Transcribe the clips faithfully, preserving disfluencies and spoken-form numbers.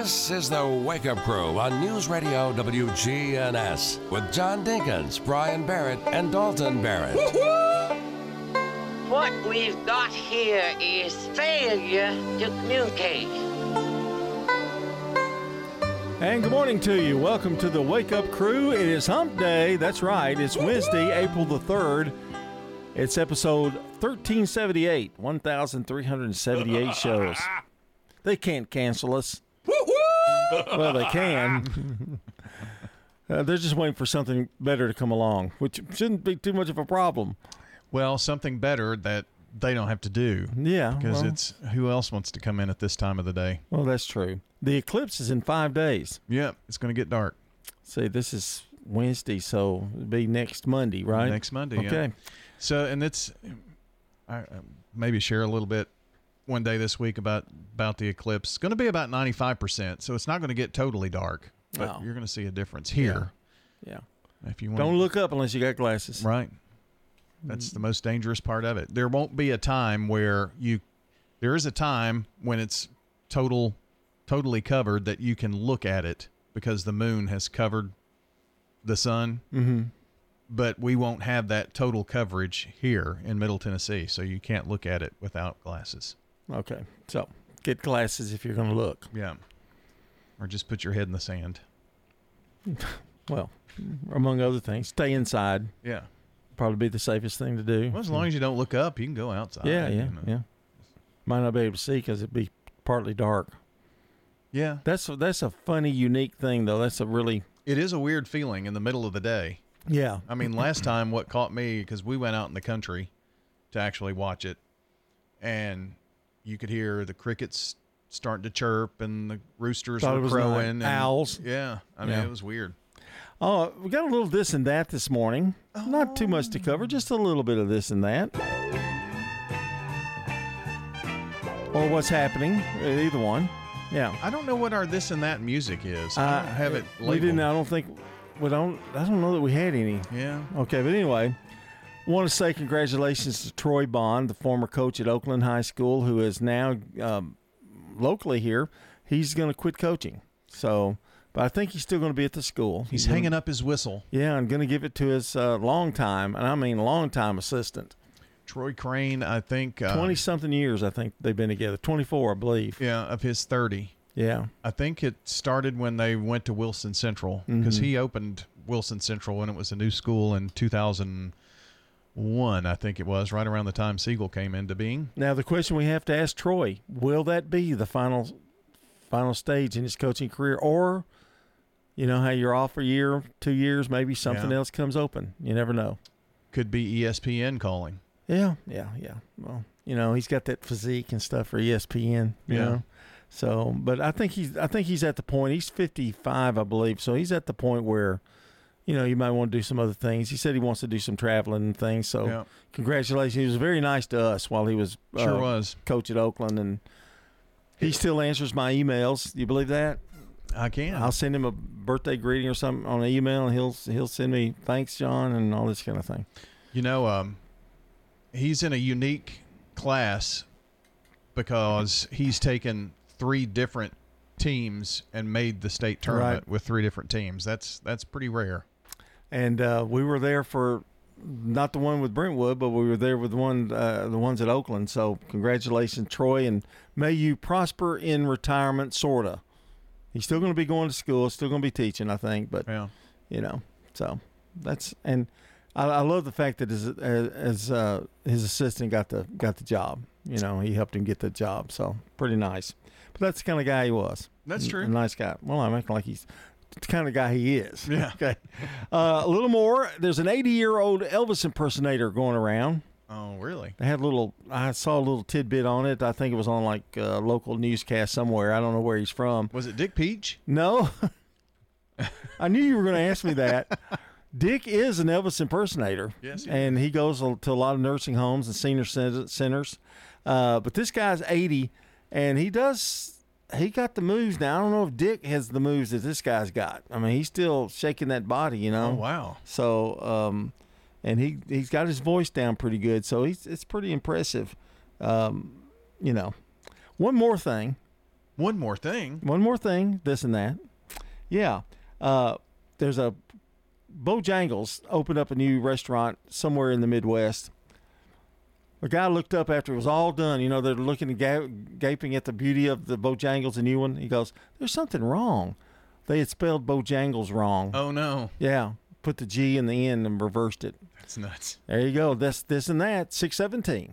This is the Wake Up Crew on News Radio W G N S with John Dinkins, Brian Barrett, and Dalton Barrett. What we've got here is failure to communicate. And good morning to you. Welcome to the Wake Up Crew. It is Hump Day. That's right. It's Wednesday, April the third. It's episode thirteen seventy-eight, one thousand three hundred seventy-eight shows. They can't cancel us. Well, they can. uh, they're just waiting for something better to come along, which shouldn't be too much of a problem. Well, something better that they don't have to do. Yeah. Because well, it's who else wants to come in at this time of the day? Well, that's true. The eclipse is in five days. Yep, it's going to get dark. See, this is Wednesday, so it'll be next Monday, right? Next Monday, okay. Yeah. So, and it's, I maybe share a little bit one day this week about, about the eclipse. It's going to be about ninety-five percent, so it's not going to get totally dark, but Oh. you're going to see a difference here. Yeah. If you want Don't look up unless you got glasses. Right. That's the most dangerous part of it. There won't be a time where you, there is a time when it's total, totally covered that you can look at it because the moon has covered the sun. Mm-hmm. But we won't have that total coverage here in Middle Tennessee, so you can't look at it without glasses. Okay. So get glasses if you're going to look. Yeah. Or just put your head in the sand. Well, among other things, stay inside. Yeah. Probably be the safest thing to do. Well, as long as you don't look up, you can go outside. Yeah, yeah, you know. yeah. Might not be able to see because it'd be partly dark. Yeah. That's that's a funny, unique thing, though. That's a really It is a weird feeling in the middle of the day. yeah. I mean, last time what caught me, because we went out in the country to actually watch it, and you could hear the crickets starting to chirp and the roosters Thought it were was crowing. like and, owls. Yeah. I mean, Yeah. it was weird. Oh, we got a little this and that this morning. Not too much to cover, just a little bit of this and that. Or what's happening, either one. Yeah. I don't know what our this and that music is. I don't have it labeled. We didn't. I don't think. We don't. I don't know that we had any. Yeah. Okay, but anyway, want to say congratulations to Troy Bond, the former coach at Oakland High School, who is now um, locally here. He's going to quit coaching. So, but I think he's still going to be at the school. He's gonna- hanging up his whistle. Yeah, I'm going to give it to his uh, long time, and I mean long time assistant. Troy Crane, I think. Uh, Twenty something years, I think they've been together. Twenty-four, I believe. Yeah, of his thirty. Yeah. I think it started when they went to Wilson Central because Mhm. he opened Wilson Central when it was a new school in two thousand one, I think it was, right around the time Siegel came into being. Now the question we have to ask Troy: will that be the final, final stage in his coaching career, or, you know, how you're off for a year, two years, maybe something Yeah. else comes open. You never know. Could be E S P N calling. Yeah, yeah, yeah. Well, you know, he's got that physique and stuff for E S P N. You Yeah. know? So, but I think he's, I think he's at the point. He's fifty-five, I believe. So he's at the point where, you know, you might want to do some other things. He said he wants to do some traveling and things. So, Yeah. congratulations. He was very nice to us while he was Sure uh, was. coach at Oakland, and he still answers my emails. Do you believe that? I can. I'll send him a birthday greeting or something on an email, and he'll he'll send me thanks, John, and all this kind of thing. You know, um, he's in a unique class because he's taken three different teams and made the state tournament Right. with three different teams. That's that's pretty rare. And uh, we were there for not the one with Brentwood, but we were there with the one uh, the ones at Oakland. So congratulations, Troy, and may you prosper in retirement, sorta. He's still going to be going to school, still going to be teaching, I think, but Yeah. you know, so that's and I, I love the fact that his as uh, his assistant got the got the job. You know, he helped him get the job, so pretty nice. But that's the kind of guy he was. That's A- true. A nice guy. Well, I'm acting like he's the kind of guy he is. Yeah. Okay. Uh, a little more. There's an eighty-year-old Elvis impersonator going around. Oh, really? They had a little. I saw a little tidbit on it. I think it was on like a local newscast somewhere. I don't know where he's from. Was it Dick Peach? No. I knew you were going to ask me that. Dick is an Elvis impersonator. Yes, he and he goes to a lot of nursing homes and senior cen- centers. Uh, but this guy's eighty, and he does. He got the moves now. I don't know if Dick has the moves that this guy's got. I mean, he's still shaking that body, you know. Oh, wow. So, um, and he he's got his voice down pretty good. So he's it's pretty impressive. Um, you know, one more thing. One more thing. One more thing, this and that. Yeah. Uh, there's a Bojangles opened up a new restaurant somewhere in the Midwest. A guy looked up after it was all done. You know, they're looking and ga- gaping at the beauty of the Bojangles, the new one. He goes, there's something wrong. They had spelled Bojangles wrong. Oh, no. Yeah. Put the G in the end and reversed it. That's nuts. There you go. That's this and that. six seventeen.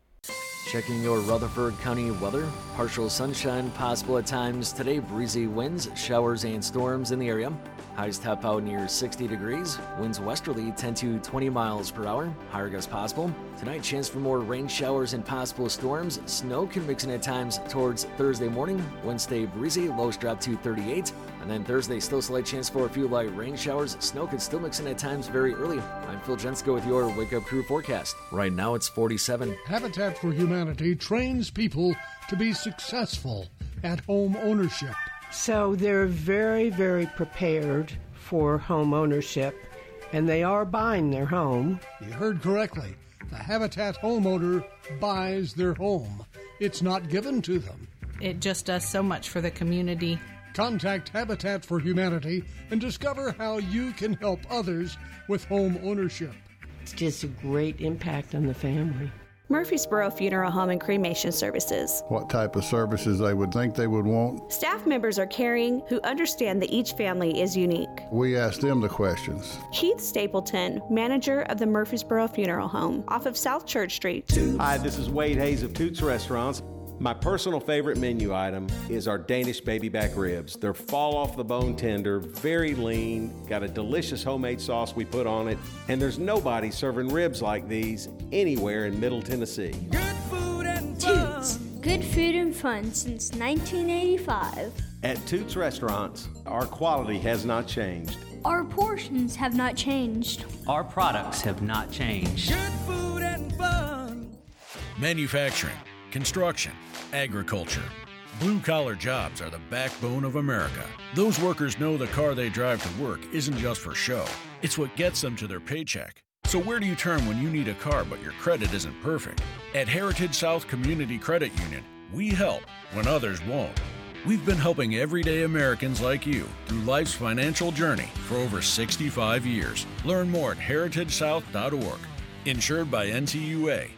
Checking your Rutherford County weather. Partial sunshine possible at times today. Breezy winds, showers, and storms in the area. Highs top out near sixty degrees. Winds westerly ten to twenty miles per hour. Higher gusts possible. Tonight, chance for more rain showers and possible storms. Snow can mix in at times towards Thursday morning. Wednesday, breezy. Lows drop to thirty-eight. And then Thursday, still slight chance for a few light rain showers. Snow can still mix in at times very early. I'm Phil Jensko with your Wake Up Crew forecast. Right now, it's forty-seven. Habitat for Humanity trains people to be successful at home ownership. So they're very, very prepared for home ownership, and they are buying their home. You heard correctly. The Habitat homeowner buys their home. It's not given to them. It just does so much for the community. Contact Habitat for Humanity and discover how you can help others with home ownership. It's just a great impact on the family. Murfreesboro Funeral Home and Cremation Services. What type of services they would think they would want. Staff members are caring who understand that each family is unique. We ask them the questions. Keith Stapleton, manager of the Murfreesboro Funeral Home, off of South Church Street. Hi, this is Wade Hayes of Toots Restaurants. My personal favorite menu item is our Danish baby back ribs. They're fall off the bone tender, very lean, got a delicious homemade sauce we put on it, and there's nobody serving ribs like these anywhere in Middle Tennessee. Good food and fun. Toots. Good food and fun since nineteen eighty-five. At Toots Restaurants, our quality has not changed. Our portions have not changed. Our products have not changed. Good food and fun. Manufacturing, construction, agriculture. Blue-collar jobs are the backbone of America. Those workers know the car they drive to work isn't just for show. It's what gets them to their paycheck. So where do you turn when you need a car but your credit isn't perfect? At Heritage South Community Credit Union, we help when others won't. We've been helping everyday Americans like you through life's financial journey for over sixty-five years. Learn more at heritage south dot org. Insured by N T U A.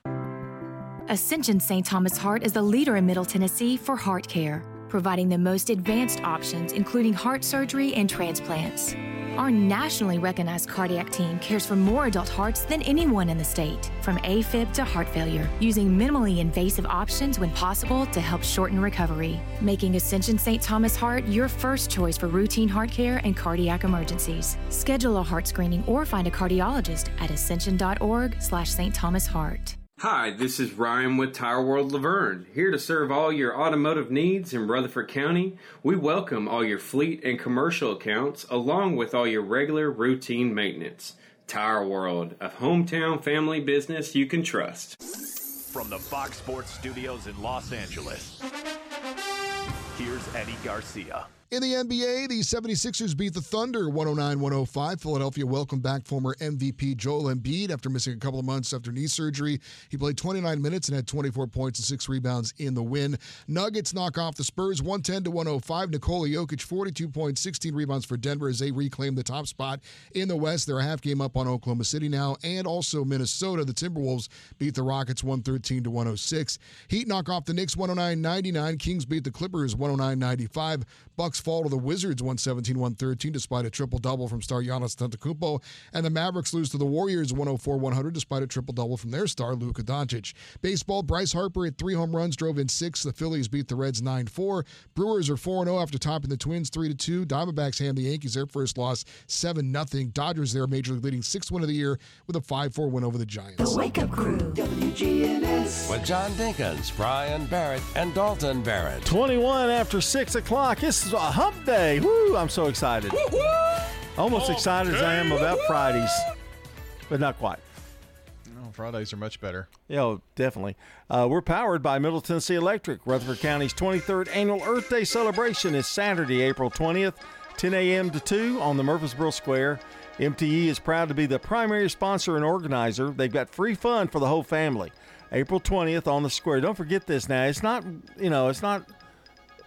Ascension Saint Thomas Heart is the leader in Middle Tennessee for heart care, providing the most advanced options, including heart surgery and transplants. Our nationally recognized cardiac team cares for more adult hearts than anyone in the state, from AFib to heart failure, using minimally invasive options when possible to help shorten recovery, making Ascension Saint Thomas Heart your first choice for routine heart care and cardiac emergencies. Schedule a heart screening or find a cardiologist at ascension dot org slash Saint Thomas Heart. Hi, this is Ryan with Tire World Laverne, here to serve all your automotive needs in Rutherford County. We welcome all your fleet and commercial accounts, along with all your regular routine maintenance. Tire World, a hometown family business you can trust. From the Fox Sports Studios in Los Angeles, here's Eddie Garcia. In the N B A, the seventy-sixers beat the Thunder one oh nine one oh five. Philadelphia welcomed back former M V P Joel Embiid after missing a couple of months after knee surgery. He played twenty-nine minutes and had twenty-four points and six rebounds in the win. Nuggets knock off the Spurs one ten to one oh five. Nikola Jokic, forty-two points, sixteen rebounds for Denver as they reclaim the top spot in the West. They're a half game up on Oklahoma City now. And also Minnesota, the Timberwolves beat the Rockets one thirteen to one oh six. Heat knock off the Knicks one oh nine ninety-nine. Kings beat the Clippers one oh nine ninety-five. Bucks fall to the Wizards one seventeen one thirteen despite a triple-double from star Giannis Antetokounmpo. And the Mavericks lose to the Warriors one oh four one hundred despite a triple-double from their star Luka Doncic. Baseball, Bryce Harper hit three home runs, drove in six. The Phillies beat the Reds nine four. Brewers are four and oh after topping the Twins three to two. Diamondbacks hand the Yankees their first loss seven nothing. Dodgers their major league leading sixth win of the year with a five four win over the Giants. The Wake Up Crew, W G N S. With John Dinkins, Brian Barrett, and Dalton Barrett. twenty-one after six o'clock. This is a hump day. Woo, I'm so excited. Woo-hoo! Almost hump excited day. As I am about Fridays, but not quite. No, Fridays are much better. Yeah, oh, definitely. Uh, we're powered by Middle Tennessee Electric. Rutherford County's twenty-third annual Earth Day celebration is Saturday, April twentieth, ten a.m. to two on the Murfreesboro Square. M T E is proud to be the primary sponsor and organizer. They've got free fun for the whole family. April twentieth on the square. Don't forget this now. It's not, you know, it's not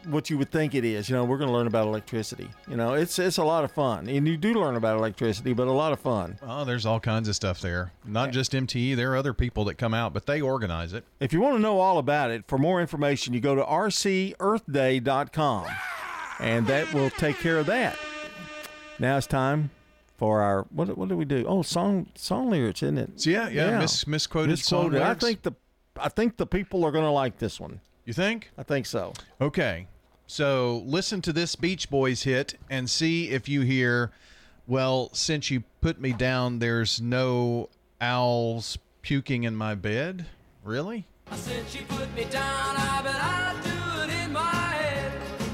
what you would think it is. You know, we're going to learn about electricity. You know, it's it's a lot of fun, and you do learn about electricity, but a lot of fun. Oh, there's all kinds of stuff there. Not just M T E. There are other people that come out, but they organize it. If you want to know all about it, for more information, you go to r c earth day dot com, and that will take care of that. Now it's time for our what? What do we do? Oh, song song lyrics, isn't it? So yeah, yeah, yeah. Mis- misquoted, misquoted song lyrics. I think the I think the people are going to like this one. You think? I think so. Okay. So listen to this Beach Boys hit and see if you hear, well, since you put me down, there's no owls puking in my bed. Really? Since you put me down, I bet I'll do it in my head.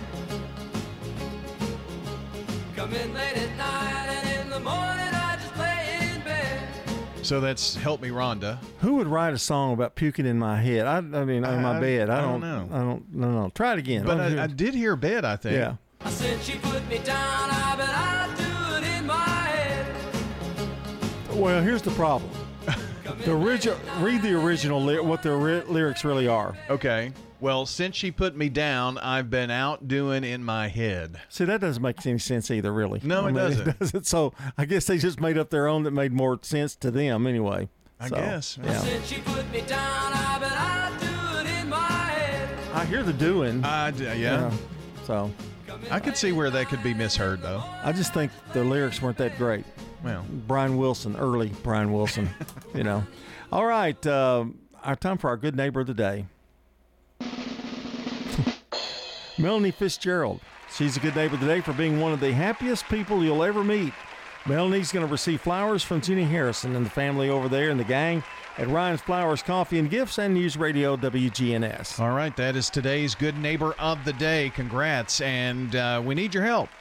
Come in late at night and in the morning I just lay in bed. So that's Help Me Rhonda. Who would write a song about puking in my head? I, I mean, in my I, bed. I, I don't, don't know. I don't. No, no. Try it again. But I, I did hear bed. I think. Yeah. Since you put me down, I bet I'll do it in my head. Well, here's the problem. The original. Read the original. Ly- what the ri- lyrics really are. Okay. Well, since she put me down, I've been out doing in my head. See, that doesn't make any sense either, really. No, I it mean, doesn't. It doesn't. So I guess they just made up their own that made more sense to them anyway. I so, guess. Yeah. Since you put me down, I bet I'll do it in my head. I hear the doing. Uh, d- yeah. yeah. So I could see where that could be misheard, though. I just think the lyrics weren't that great. Well, Brian Wilson, early Brian Wilson, you know. All right, uh, our time for our good neighbor of the day. Melanie Fitzgerald. She's a good neighbor today for being one of the happiest people you'll ever meet. Melanie's going to receive flowers from Jenny Harrison and the family over there and the gang at Ryan's Flowers Coffee and Gifts and News Radio W G N S. All right, that is today's good neighbor of the day. Congrats, and uh, we need your help.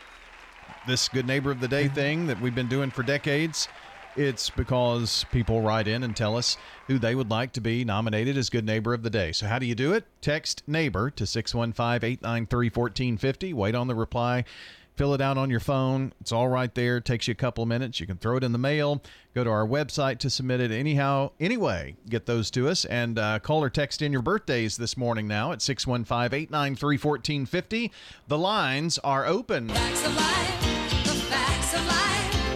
This good neighbor of the day thing that we've been doing for decades, it's because people write in and tell us who they would like to be nominated as good neighbor of the day. So how do you do it? Text neighbor to six one five, eight nine three, one four five zero. Wait on the reply. Fill it out on your phone. It's all right there. It takes you a couple of minutes. You can throw it in the mail. Go to our website to submit it anyhow. Anyway, get those to us. And uh, call or text in your birthdays this morning now at six one five, eight nine three, one four five zero. The lines are open. Facts of life, the facts of life.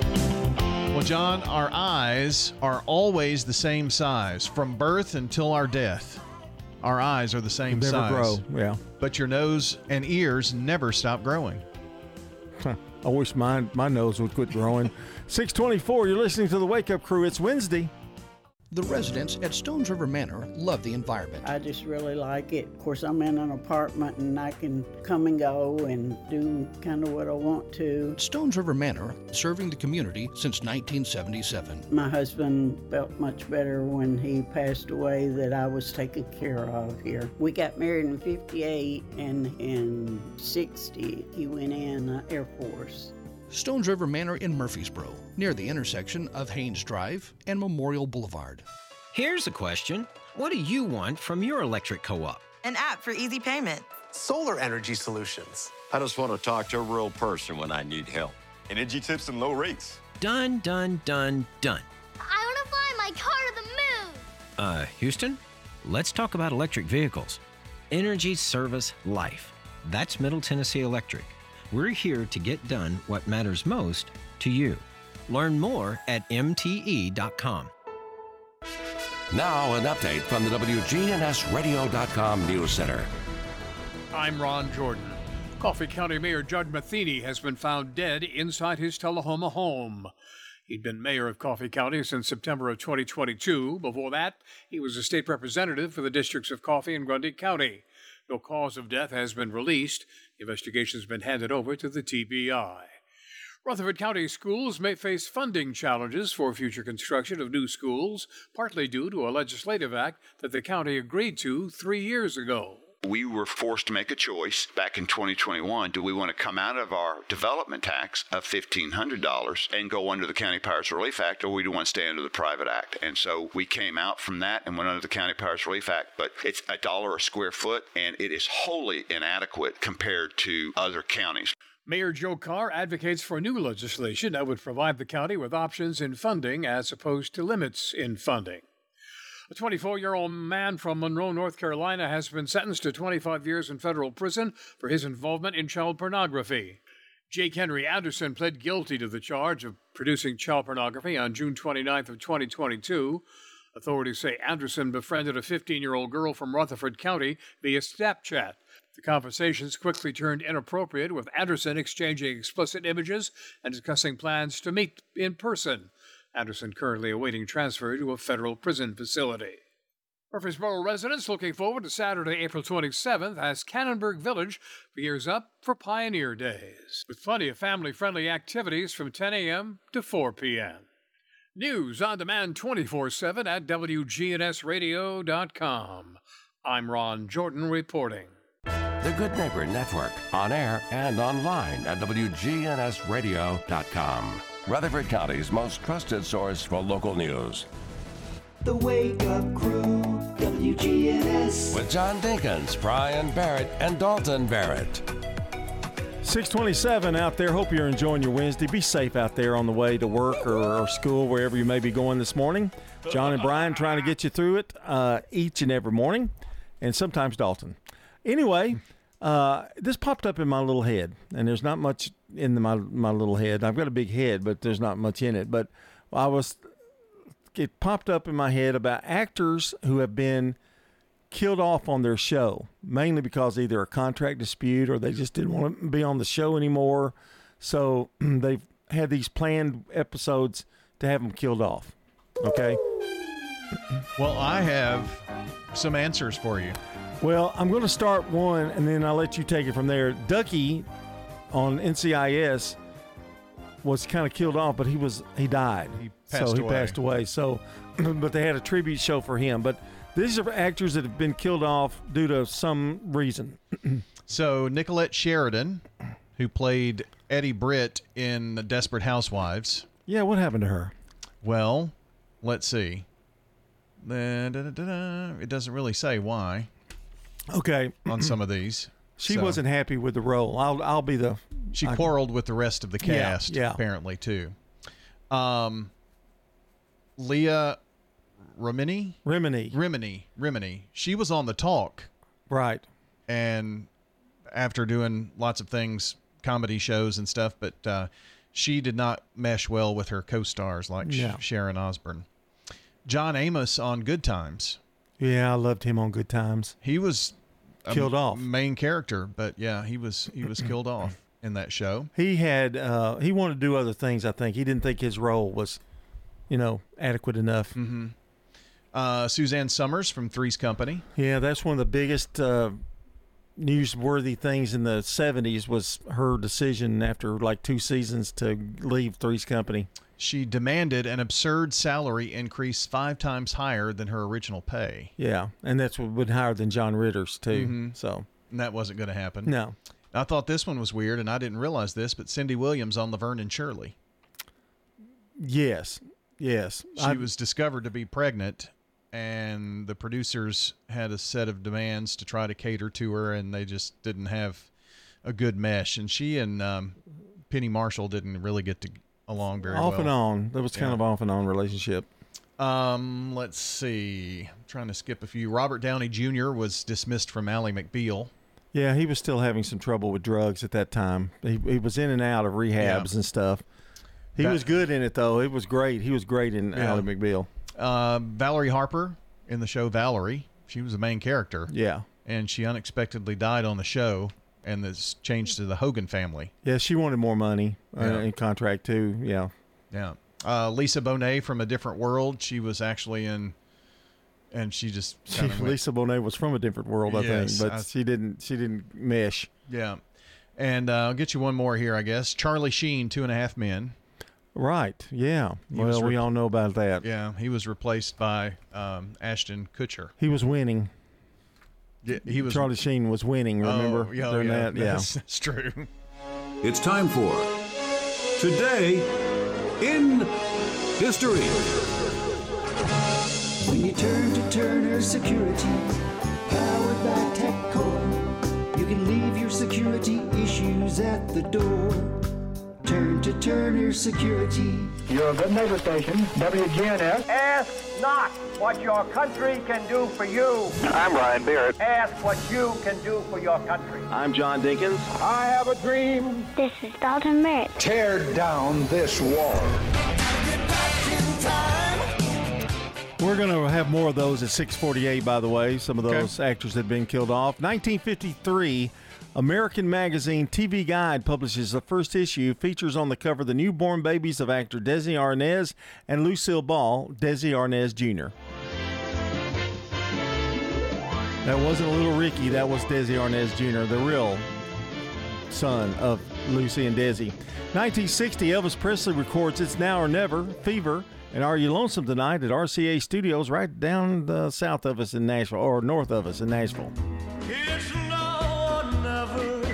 Well, John, our eyes are always the same size from birth until our death. Our eyes are the same Never size. grow, yeah. But your nose and ears never stop growing. Huh. I wish my, my nose would quit growing. six twenty-four, you're listening to the Wake Up Crew. It's Wednesday. The residents at Stones River Manor love the environment. I just really like it. Of course, I'm in an apartment and I can come and go and do kind of what I want to. Stones River Manor, serving the community since nineteen seventy-seven. My husband felt much better when he passed away that I was taken care of here. We got married in fifty-eight, and in sixty, he went in uh, Air Force. Stones River Manor in Murfreesboro, near the intersection of Haynes Drive and Memorial Boulevard. Here's a question. What do you want from your electric co-op? An app for easy payment. Solar energy solutions. I just want to talk to a real person when I need help. Energy tips and low rates. Done, done, done, done. I want to fly my car to the moon. Uh, Houston, let's talk about electric vehicles. Energy Service Life. That's Middle Tennessee Electric. We're here to get done what matters most to you. Learn more at M T E dot com. Now an update from the W G N S radio dot com News Center. I'm Ron Jordan. Coffee County Mayor Judd Matheny has been found dead inside his Tullahoma home. He'd been mayor of Coffee County since September of twenty twenty-two. Before that, he was a state representative for the districts of Coffee and Grundy County. No cause of death has been released. The investigation has been handed over to the T B I. Rutherford County schools may face funding challenges for future construction of new schools, partly due to a legislative act that the county agreed to three years ago. We were forced to make a choice back in twenty twenty-one. Do we want to come out of our development tax of fifteen hundred dollars and go under the County Pirates Relief Act, or we do want to stay under the private act? And so we came out from that and went under the County Pirates Relief Act. But it's a dollar a square foot, and it is wholly inadequate compared to other counties. Mayor Joe Carr advocates for new legislation that would provide the county with options in funding as opposed to limits in funding. A twenty-four-year-old man from Monroe, North Carolina, has been sentenced to twenty-five years in federal prison for his involvement in child pornography. Jake Henry Anderson pled guilty to the charge of producing child pornography on June twenty-ninth of twenty twenty-two. Authorities say Anderson befriended a fifteen-year-old girl from Rutherford County via Snapchat. The conversations quickly turned inappropriate, with Anderson exchanging explicit images and discussing plans to meet in person. Anderson currently awaiting transfer to a federal prison facility. Murfreesboro residents looking forward to Saturday, April twenty-seventh, as Cannonburg Village gears up for Pioneer Days, with plenty of family-friendly activities from ten a.m. to four p.m. News on demand twenty-four seven at W G N S radio dot com. I'm Ron Jordan reporting. The Good Neighbor Network, on air and online at W G N S radio dot com. Rutherford County's most trusted source for local news. The Wake Up Crew, W G N S. With John Dinkins, Brian Barrett, and Dalton Barrett. six twenty-seven out there. Hope you're enjoying your Wednesday. Be safe out there on the way to work or, or school, wherever you may be going this morning. John and Brian trying to get you through it uh, each and every morning, and sometimes Dalton. Anyway, uh, this popped up in my little head, and there's not much in the, my my little head. I've got a big head, but there's not much in it. But I was, it popped up in my head about actors who have been killed off on their show, mainly because either a contract dispute or they just didn't want to be on the show anymore. So they've had these planned episodes to have them killed off. Okay. Well, I have some answers for you. Well, I'm going to start one, and then I'll let you take it from there. Ducky on N C I S was kind of killed off, but he was he died. He passed so he away. passed away. So, but they had a tribute show for him. But these are actors that have been killed off due to some reason. So Nicolette Sheridan, who played Eddie Britt in The Desperate Housewives. Yeah, what happened to her? Well, let's see. Da, da, da, da, da. It doesn't really say why. Okay. On some of these. She So- wasn't happy with the role. I'll I'll be the. She I- quarreled with the rest of the Yeah, cast, yeah. apparently, too. Um, Leah Remini? Remini. Remini. Remini. She was on The Talk. Right. And after doing lots of things, comedy shows and stuff, but uh, she did not mesh well with her co-stars like Sh- Yeah. Sharon Osbourne. John Amos on Good Times. Yeah, I loved him on Good Times. He was a Killed off. main character, but yeah, he was he was killed off in that show. He had uh, he wanted to do other things. I think he didn't think his role was, you know, adequate enough. Mm-hmm. Uh, Suzanne Summers from Three's Company. Yeah, that's one of the biggest uh, newsworthy things in the seventies was her decision after like two seasons to leave Three's Company. She demanded an absurd salary increase five times higher than her original pay. Yeah, and that's what would higher than John Ritter's too. Mhm. So And that wasn't going to happen. No. I thought this one was weird, and I didn't realize this, but Cindy Williams on Laverne and Shirley. yes, yes, She I- was discovered to be pregnant, and the producers had a set of demands to try to cater to her, and they just didn't have a good mesh. And she and um, Penny Marshall didn't really get to along very well. off and on. That was kind Yeah. of off and on relationship. Um, let's see. I'm trying to skip a few. Robert Downey Junior was dismissed from Ally McBeal. Yeah, he was still having some trouble with drugs at that time. He, he was in and out of rehabs Yeah. and stuff. He That- was good in it, though. It was great. He was great in Yeah. Ally McBeal. Uh, Valerie Harper in the show Valerie. She was the main character. Yeah. And she unexpectedly died on the show, and this changed to the Hogan family. Yeah, she wanted more money uh, Yeah. in contract, too. Yeah. Yeah. Uh, Lisa Bonet from A Different World. She was actually in, and she just She, kind of went, Lisa Bonet was from a different world, I Yes, think, but I- she didn't. She didn't mesh. yeah. And uh, I'll get you one more here, I guess. Charlie Sheen, Two and a Half Men. Right. Yeah. He was well, we re- all know about that. Yeah, he was replaced by um, Ashton Kutcher. He was winning. Yeah, he was. Charlie Sheen was winning. Remember Oh, yeah, during yeah, that? Yeah. That's, that's true. It's time for Today in History. When you turn to Turner Security, powered by TechCore, you can leave your security issues at the door. Turn to Turner Turner Security. Your good neighbor station, W G N S. Ask not what your country can do for you. I'm Ryan Barrett. Ask what you can do for your country. I'm John Dinkins. I have a dream. This is Dalton Merritt. Tear down this wall. We're going to have more of those at six forty-eight, by the way. Some of those Okay. actors had been killed off. nineteen fifty-three, American Magazine T V Guide publishes the first issue. Features on the cover the newborn babies of actor Desi Arnaz and Lucille Ball, Desi Arnaz Junior That wasn't little Ricky. That was Desi Arnaz Junior, the real son of Lucy and Desi. nineteen sixty, Elvis Presley records It's Now or Never, Fever, and Are You Lonesome Tonight at R C A Studios right down the south of us in Nashville, or north of us in Nashville. It's now or never.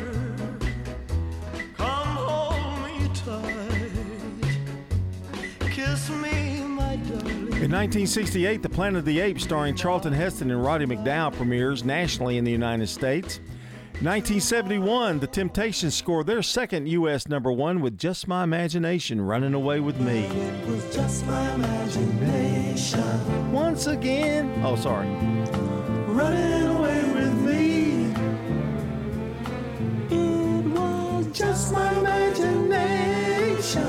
Come hold me tight. Kiss me, my darling. In nineteen sixty-eight, The Planet of the Apes, starring Charlton Heston and Roddy McDowall, premieres nationally in the United States. nineteen seventy-one, The Temptations score their second U S number one with Just My Imagination, Running Away With Me. It was just my imagination. Once again. Oh, sorry. Running away with me. It was just my imagination.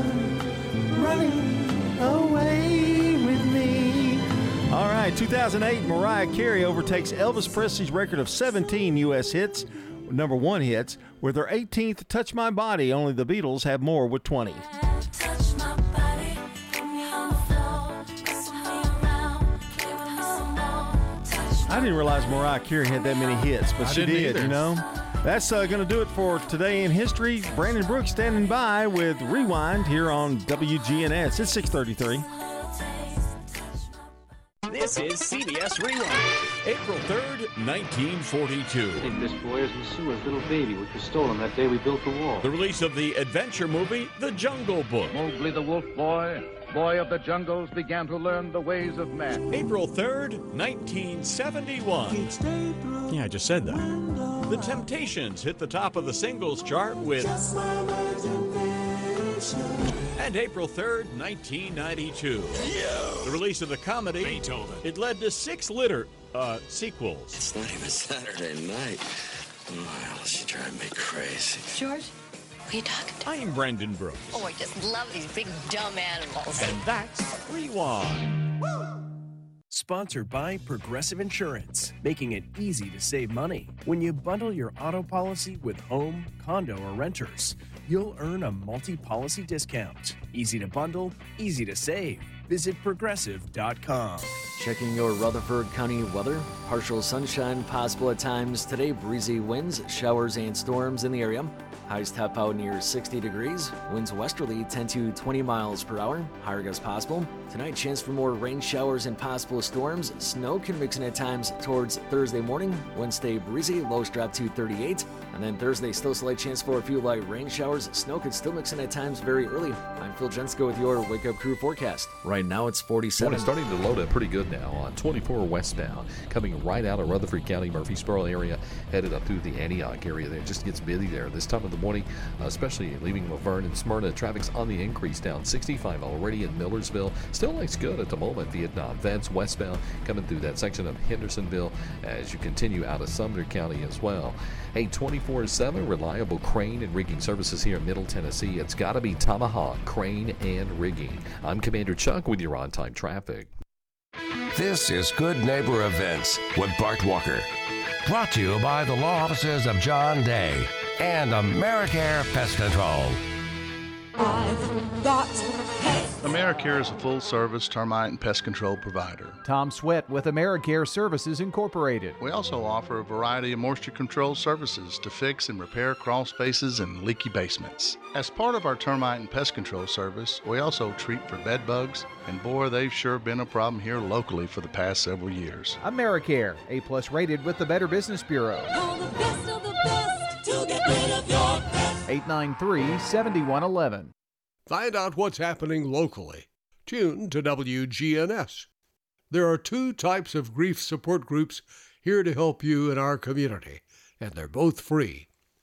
Running away with me. All right, two thousand eight, Mariah Carey overtakes Elvis Presley's record of seventeen U S hits, number one hits, with her eighteenth Touch My Body. Only the Beatles have more with twenty. I didn't realize Mariah Carey had that many hits, but I she didn't did, either. you know. That's uh, going to do it for Today in History. Brandon Brooks standing by with Rewind here on W G N S. It's six thirty-three. This is C B S Rewind. April third, nineteen forty-two. I think this boy is Masua's little baby, which was stolen that day we built the wall. The release of the adventure movie, The Jungle Book. Mowgli the wolf boy, boy of the jungles, began to learn the ways of man. April third, nineteen seventy-one. Yeah, I just said that. The Temptations hit the top of the singles chart with... And April third, nineteen ninety-two. Yo. The release of the comedy, Beethoven. It led to six litter uh, sequels. It's not even Saturday night. Oh, she drive me crazy. George, who are you talking to? I'm Brendan Brooks. Oh, I just love these big dumb animals. And that's Rewind. Sponsored by Progressive Insurance, making it easy to save money. When you bundle your auto policy with home, condo, or renters, you'll earn a multi-policy discount. Easy to bundle, easy to save. Visit progressive dot com. Checking your Rutherford County weather. Partial sunshine possible at times. Today, breezy winds, showers, and storms in the area. Highs top out near sixty degrees. Winds westerly ten to twenty miles per hour. Higher gusts possible. Tonight, chance for more rain showers and possible storms. Snow can mix in at times towards Thursday morning. Wednesday, breezy. Lows drop to thirty-eight. And then Thursday, still slight chance for a few light rain showers. Snow could still mix in at times very early. I'm Phil Jensko with your Wake Up Crew forecast. Right now, it's forty-seven. Morning, starting to load up pretty good now on twenty-four westbound, coming right out of Rutherford County, Murfreesboro area, headed up through the Antioch area there. It just gets busy there this time of the morning, especially leaving Laverne and Smyrna. Traffic's on the increase down sixty-five already in Millersville. Still looks good at the moment. Vietnam Vets westbound coming through that section of Hendersonville as you continue out of Sumner County as well. Hey, twenty-four seven reliable crane and rigging services here in Middle Tennessee. It's got to be Tomahawk Crane and Rigging. I'm Commander Chuck with your on-time traffic. This is Good Neighbor Events with Bart Walker. Brought to you by the law offices of John Day and Americare Pest Control. I've got pest. Americare is a full-service termite and pest control provider. Tom Sweat with Americare Services Incorporated. We also offer a variety of moisture control services to fix and repair crawl spaces and leaky basements. As part of our termite and pest control service, we also treat for bed bugs, and boy, they've sure been a problem here locally for the past several years. Americare, A-plus rated with the Better Business Bureau. Call the best of the best to get rid of your pest. eight nine three, seven one one one. Find out what's happening locally. Tune to W G N S. There are two types of grief support groups here to help you in our community, and they're both free.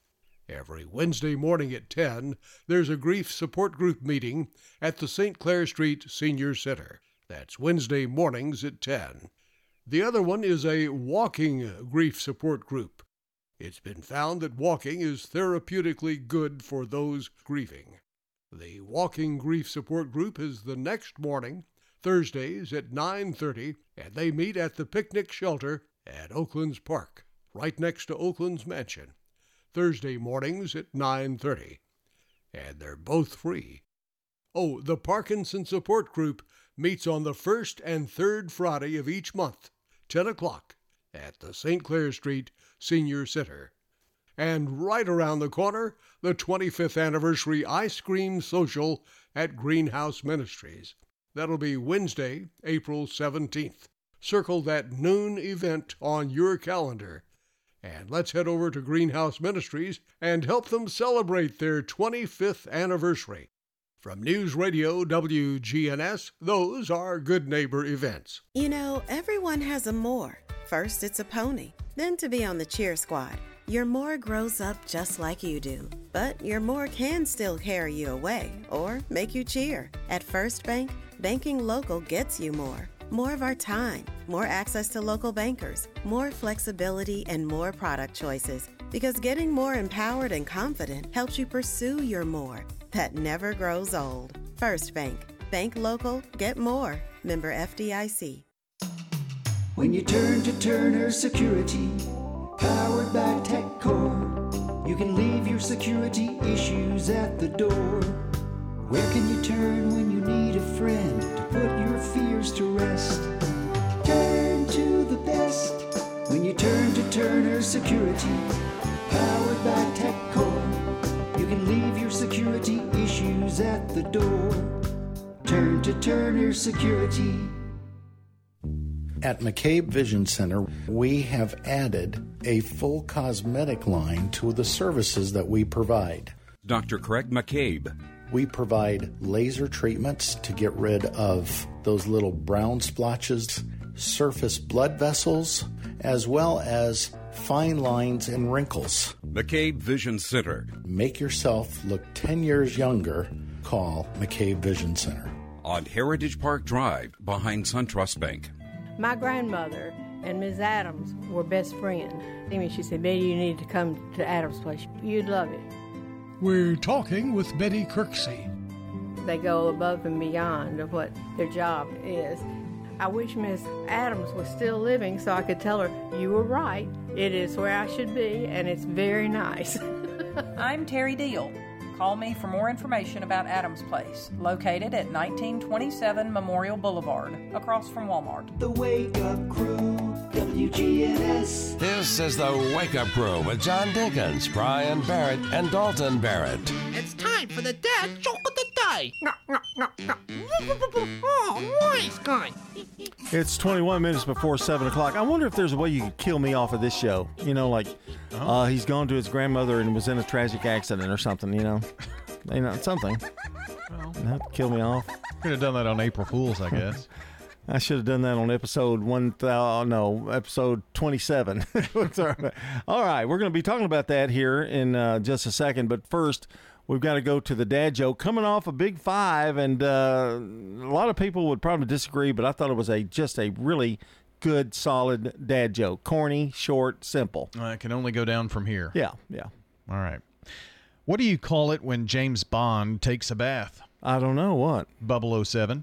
Every Wednesday morning at ten, there's a grief support group meeting at the Saint Clair Street Senior Center. That's Wednesday mornings at ten. The other one is a walking grief support group. It's been found that walking is therapeutically good for those grieving. The walking grief support group is the next morning, Thursdays at nine thirty, and they meet at the picnic shelter at Oaklands Park, right next to Oaklands Mansion. Thursday mornings at nine thirty, and they're both free. Oh, the Parkinson Support Group meets on the first and third Friday of each month, ten o'clock, at the Saint Clair Street Senior Center. And right around the corner, the twenty-fifth Anniversary Ice Cream Social at Greenhouse Ministries. That'll be Wednesday, April seventeenth. Circle that noon event on your calendar. And let's head over to Greenhouse Ministries and help them celebrate their twenty-fifth anniversary. From News Radio W G N S, those are Good Neighbor events. You know, everyone has a more. First, it's a pony. Then to be on the cheer squad. Your more grows up just like you do. But your more can still carry you away or make you cheer. At First Bank, banking local gets you more. More of our time, more access to local bankers, more flexibility, and more product choices. Because getting more empowered and confident helps you pursue your more. That never grows old. First Bank. Bank local, get more. Member F D I C. When you turn to Turner Security, powered by TechCore, you can leave your security issues at the door. Where can you turn when you need a friend to put your fears to rest? Turn to the best when you turn to Turner Security, powered by TechCore. You can leave your security issues at the door. Turn to Turner Security. At McCabe Vision Center, we have added a full cosmetic line to the services that we provide. Doctor Craig McCabe. We provide laser treatments to get rid of those little brown splotches, surface blood vessels, as well as fine lines and wrinkles. McCabe Vision Center. Make yourself look ten years younger. Call McCabe Vision Center. On Heritage Park Drive, behind SunTrust Bank. My grandmother and Miz Adams were best friends. I mean, she said, Betty, you need to come to Adams' place. You'd love it. We're talking with Betty Kirksey. They go above and beyond of what their job is. I wish Miss Adams was still living so I could tell her, you were right, it is where I should be, and it's very nice. I'm Terry Deal. Call me for more information about Adams Place, located at nineteen twenty-seven Memorial Boulevard, across from Walmart. The Wake Up Crew, W G N S. This is the Wake Up Crew with John Dinkins, Brian Barrett, and Dalton Barrett. It's time for the dad joke of the day. No, no, no, no. Oh, nice guy. It's twenty-one minutes before seven o'clock. I wonder if there's a way you could kill me off of this show. You know, like Oh. uh, he's gone to his grandmother and was in a tragic accident or something, you know. You know, something. Well, That'd kill me off. Could have done that on April Fool's, I guess. I should have done that on episode one thousand, no, episode twenty-seven. All right, we're going to be talking about that here in uh, just a second. But first, we've got to go to the dad joke. Coming off a big five, and uh, a lot of people would probably disagree, but I thought it was a just a really good, solid dad joke. Corny, short, simple. Uh, it can only go down from here. Yeah, yeah. All right. What do you call it when James Bond takes a bath? I don't know. What? Bubble oh seven.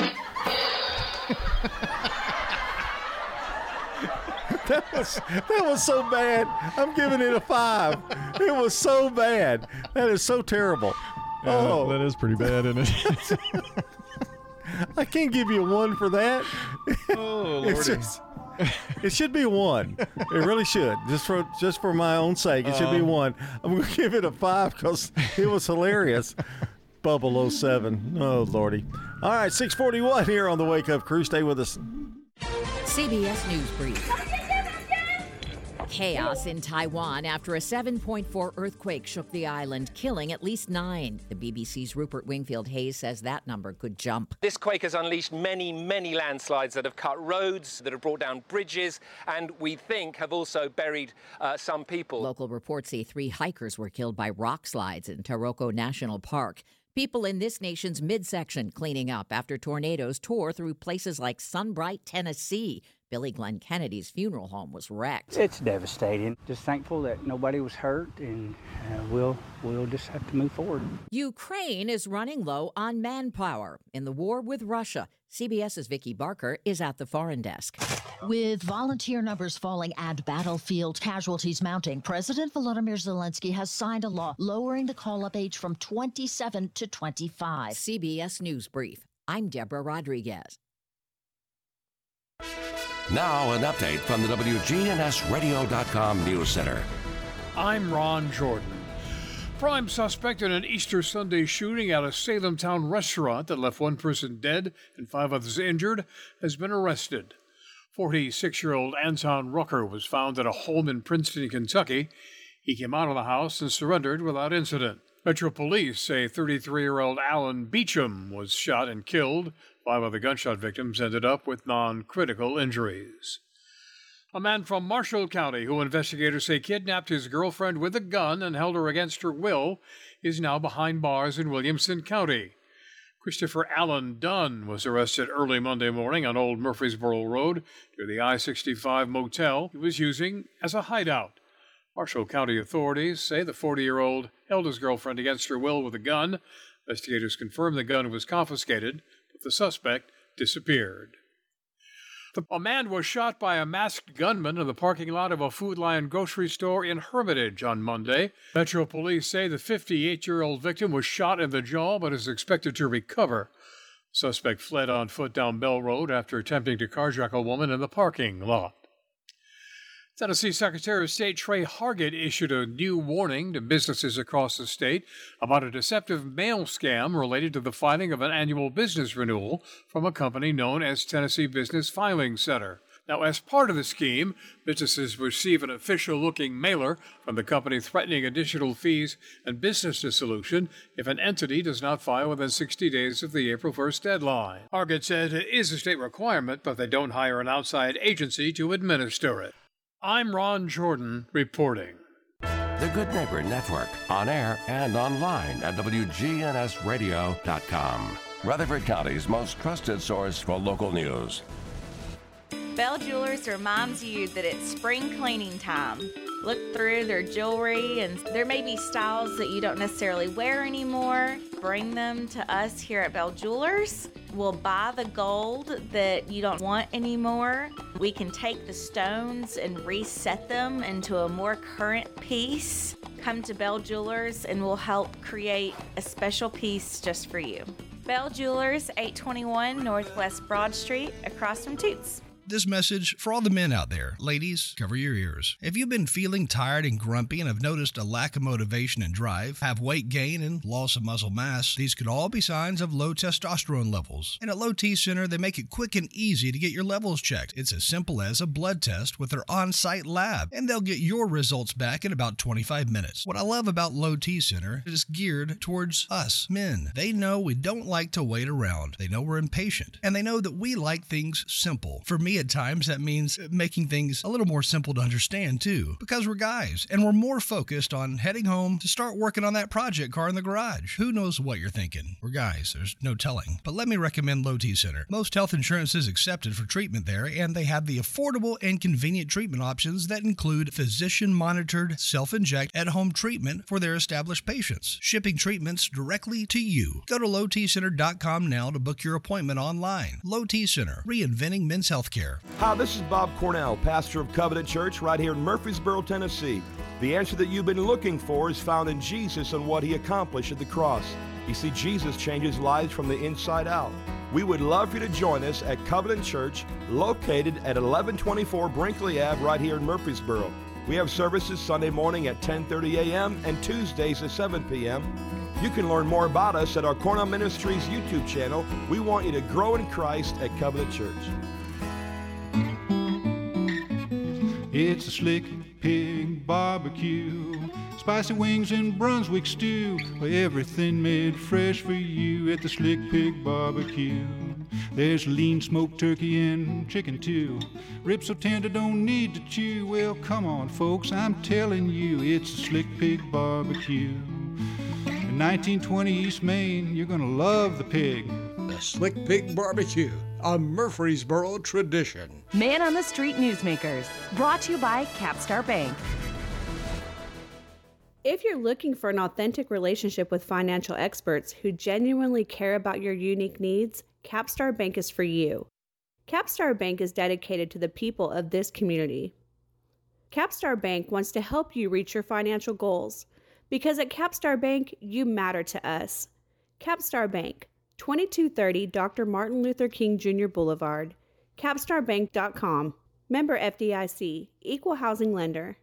That was that was so bad. I'm giving it a five. It was so bad. That is so terrible. Yeah, oh, that is pretty bad, isn't it? I can't give you a one for that. Oh, Lordy. It's just, it should be a one. It really should. Just for just for my own sake, it should be Uh. one. I'm going to give it a five because it was hilarious. Bubble oh seven. Oh, Lordy. All right, six forty-one here on the Wake Up Crew. Stay with us. C B S News Brief. Chaos in Taiwan after a seven point four earthquake shook the island, killing at least nine. The B B C's Rupert Wingfield Hayes says that number could jump. This quake has unleashed many, many landslides that have cut roads, that have brought down bridges, and we think have also buried uh, some people. Local reports say three hikers were killed by rock slides in Taroko National Park. People in this nation's midsection cleaning up after tornadoes tore through places like Sunbright, Tennessee. Billy Glenn Kennedy's funeral home was wrecked. It's devastating. Just thankful that nobody was hurt, and uh, we'll we'll just have to move forward. Ukraine is running low on manpower in the war with Russia. CBS's Vicki Barker is at the foreign desk. With volunteer numbers falling and battlefield casualties mounting, President Volodymyr Zelensky has signed a law lowering the call-up age from twenty-seven to twenty-five. C B S News Brief. I'm Deborah Rodriguez. Now an update from the W G N S radio dot com News Center. I'm Ron Jordan. Prime suspect in an Easter Sunday shooting at a Salem Town restaurant that left one person dead and five others injured has been arrested. forty-six-year-old Anton Rucker was found at a home in Princeton, Kentucky. He came out of the house and surrendered without incident. Metro Police say thirty-three-year-old Alan Beecham was shot and killed. Five other gunshot victims ended up with non-critical injuries. A man from Marshall County, who investigators say kidnapped his girlfriend with a gun and held her against her will, is now behind bars in Williamson County. Christopher Allen Dunn was arrested early Monday morning on Old Murfreesboro Road near the I sixty-five motel he was using as a hideout. Marshall County authorities say the forty-year-old held his girlfriend against her will with a gun. Investigators confirmed the gun was confiscated, but the suspect disappeared. A man was shot by a masked gunman in the parking lot of a Food Lion grocery store in Hermitage on Monday. Metro Police say the fifty-eight-year-old victim was shot in the jaw but is expected to recover. The suspect fled on foot down Bell Road after attempting to carjack a woman in the parking lot. Tennessee Secretary of State Trey Hargett issued a new warning to businesses across the state about a deceptive mail scam related to the filing of an annual business renewal from a company known as Tennessee Business Filing Center. Now, as part of the scheme, businesses receive an official-looking mailer from the company threatening additional fees and business dissolution if an entity does not file within sixty days of the April first deadline. Hargett said it is a state requirement, but they don't hire an outside agency to administer it. I'm Ron Jordan reporting. The Good Neighbor Network, on air and online at W G N S radio dot com. Rutherford County's most trusted source for local news. Bell Jewelers reminds you that it's spring cleaning time. Look through their jewelry, and there may be styles that you don't necessarily wear anymore. Bring them to us here at Bell Jewelers. We'll buy the gold that you don't want anymore. We can take the stones and reset them into a more current piece. Come to Bell Jewelers and we'll help create a special piece just for you. Bell Jewelers, eight twenty-one Northwest Broad Street, across from Toots. This message for all the men out there. Ladies, cover your ears. If you've been feeling tired and grumpy and have noticed a lack of motivation and drive, have weight gain and loss of muscle mass, these could all be signs of low testosterone levels. And at Low T Center, they make it quick and easy to get your levels checked. It's as simple as a blood test with their on-site lab, and they'll get your results back in about twenty-five minutes. What I love about Low T Center is it's geared towards us, men. They know we don't like to wait around. They know we're impatient, and they know that we like things simple. For me, at times, that means making things a little more simple to understand, too, because we're guys, and we're more focused on heading home to start working on that project car in the garage. Who knows what you're thinking? We're guys, there's no telling. But let me recommend Low T Center. Most health insurance is accepted for treatment there, and they have the affordable and convenient treatment options that include physician-monitored, self-inject, at-home treatment for their established patients, shipping treatments directly to you. Go to low t center dot com now to book your appointment online. Low T Center, reinventing men's healthcare. Hi, this is Bob Cornell, pastor of Covenant Church right here in Murfreesboro, Tennessee. The answer that you've been looking for is found in Jesus and what he accomplished at the cross. You see, Jesus changes lives from the inside out. We would love for you to join us at Covenant Church, located at eleven twenty-four Brinkley Avenue right here in Murfreesboro. We have services Sunday morning at ten thirty a.m. and Tuesdays at seven p.m. You can learn more about us at our Cornell Ministries YouTube channel. We want you to grow in Christ at Covenant Church. It's a slick Pig Barbecue. Spicy wings and Brunswick stew. Well, everything made fresh for you at the Slick Pig Barbecue. There's lean smoked turkey and chicken too. Ribs so tender don't need to chew. Well, come on, folks, I'm telling you, it's the Slick Pig Barbecue. In nineteen twenty East Main, you're gonna love the pig. The Slick Pig Barbecue, a Murfreesboro tradition. Man on the Street Newsmakers, brought to you by Capstar Bank. If you're looking for an authentic relationship with financial experts who genuinely care about your unique needs, Capstar Bank is for you. Capstar Bank is dedicated to the people of this community. Capstar Bank wants to help you reach your financial goals, because at Capstar Bank, you matter to us. Capstar Bank, twenty-two thirty Doctor Martin Luther King Junior Boulevard, capstar bank dot com. Member F D I C, Equal Housing Lender.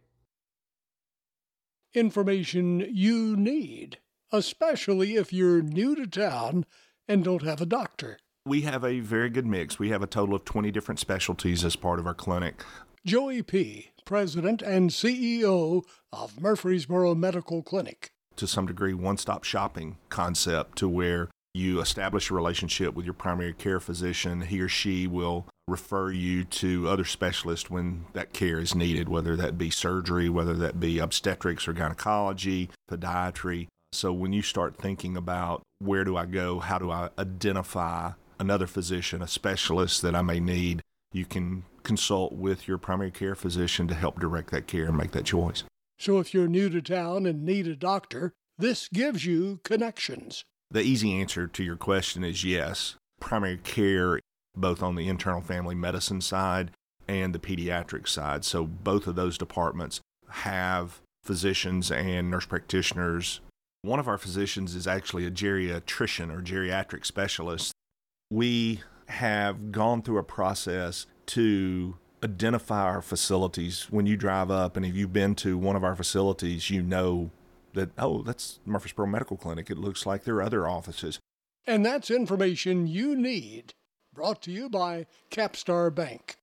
Information you need, especially if you're new to town and don't have a doctor. We have a very good mix. We have a total of twenty different specialties as part of our clinic. Joey P., President and C E O of Murfreesboro Medical Clinic. To some degree, one-stop shopping concept to where you establish a relationship with your primary care physician. He or she will refer you to other specialists when that care is needed, whether that be surgery, whether that be obstetrics or gynecology, podiatry. So when you start thinking about where do I go, how do I identify another physician, a specialist that I may need, you can consult with your primary care physician to help direct that care and make that choice. So if you're new to town and need a doctor, this gives you connections. The easy answer to your question is yes. Primary care, both on the internal family medicine side and the pediatric side. So both of those departments have physicians and nurse practitioners. One of our physicians is actually a geriatrician or geriatric specialist. We have gone through a process to identify our facilities. When you drive up and if you've been to one of our facilities, you know that, oh, that's Murfreesboro Medical Clinic. It looks like there are other offices. And that's information you need. Brought to you by Capstar Bank.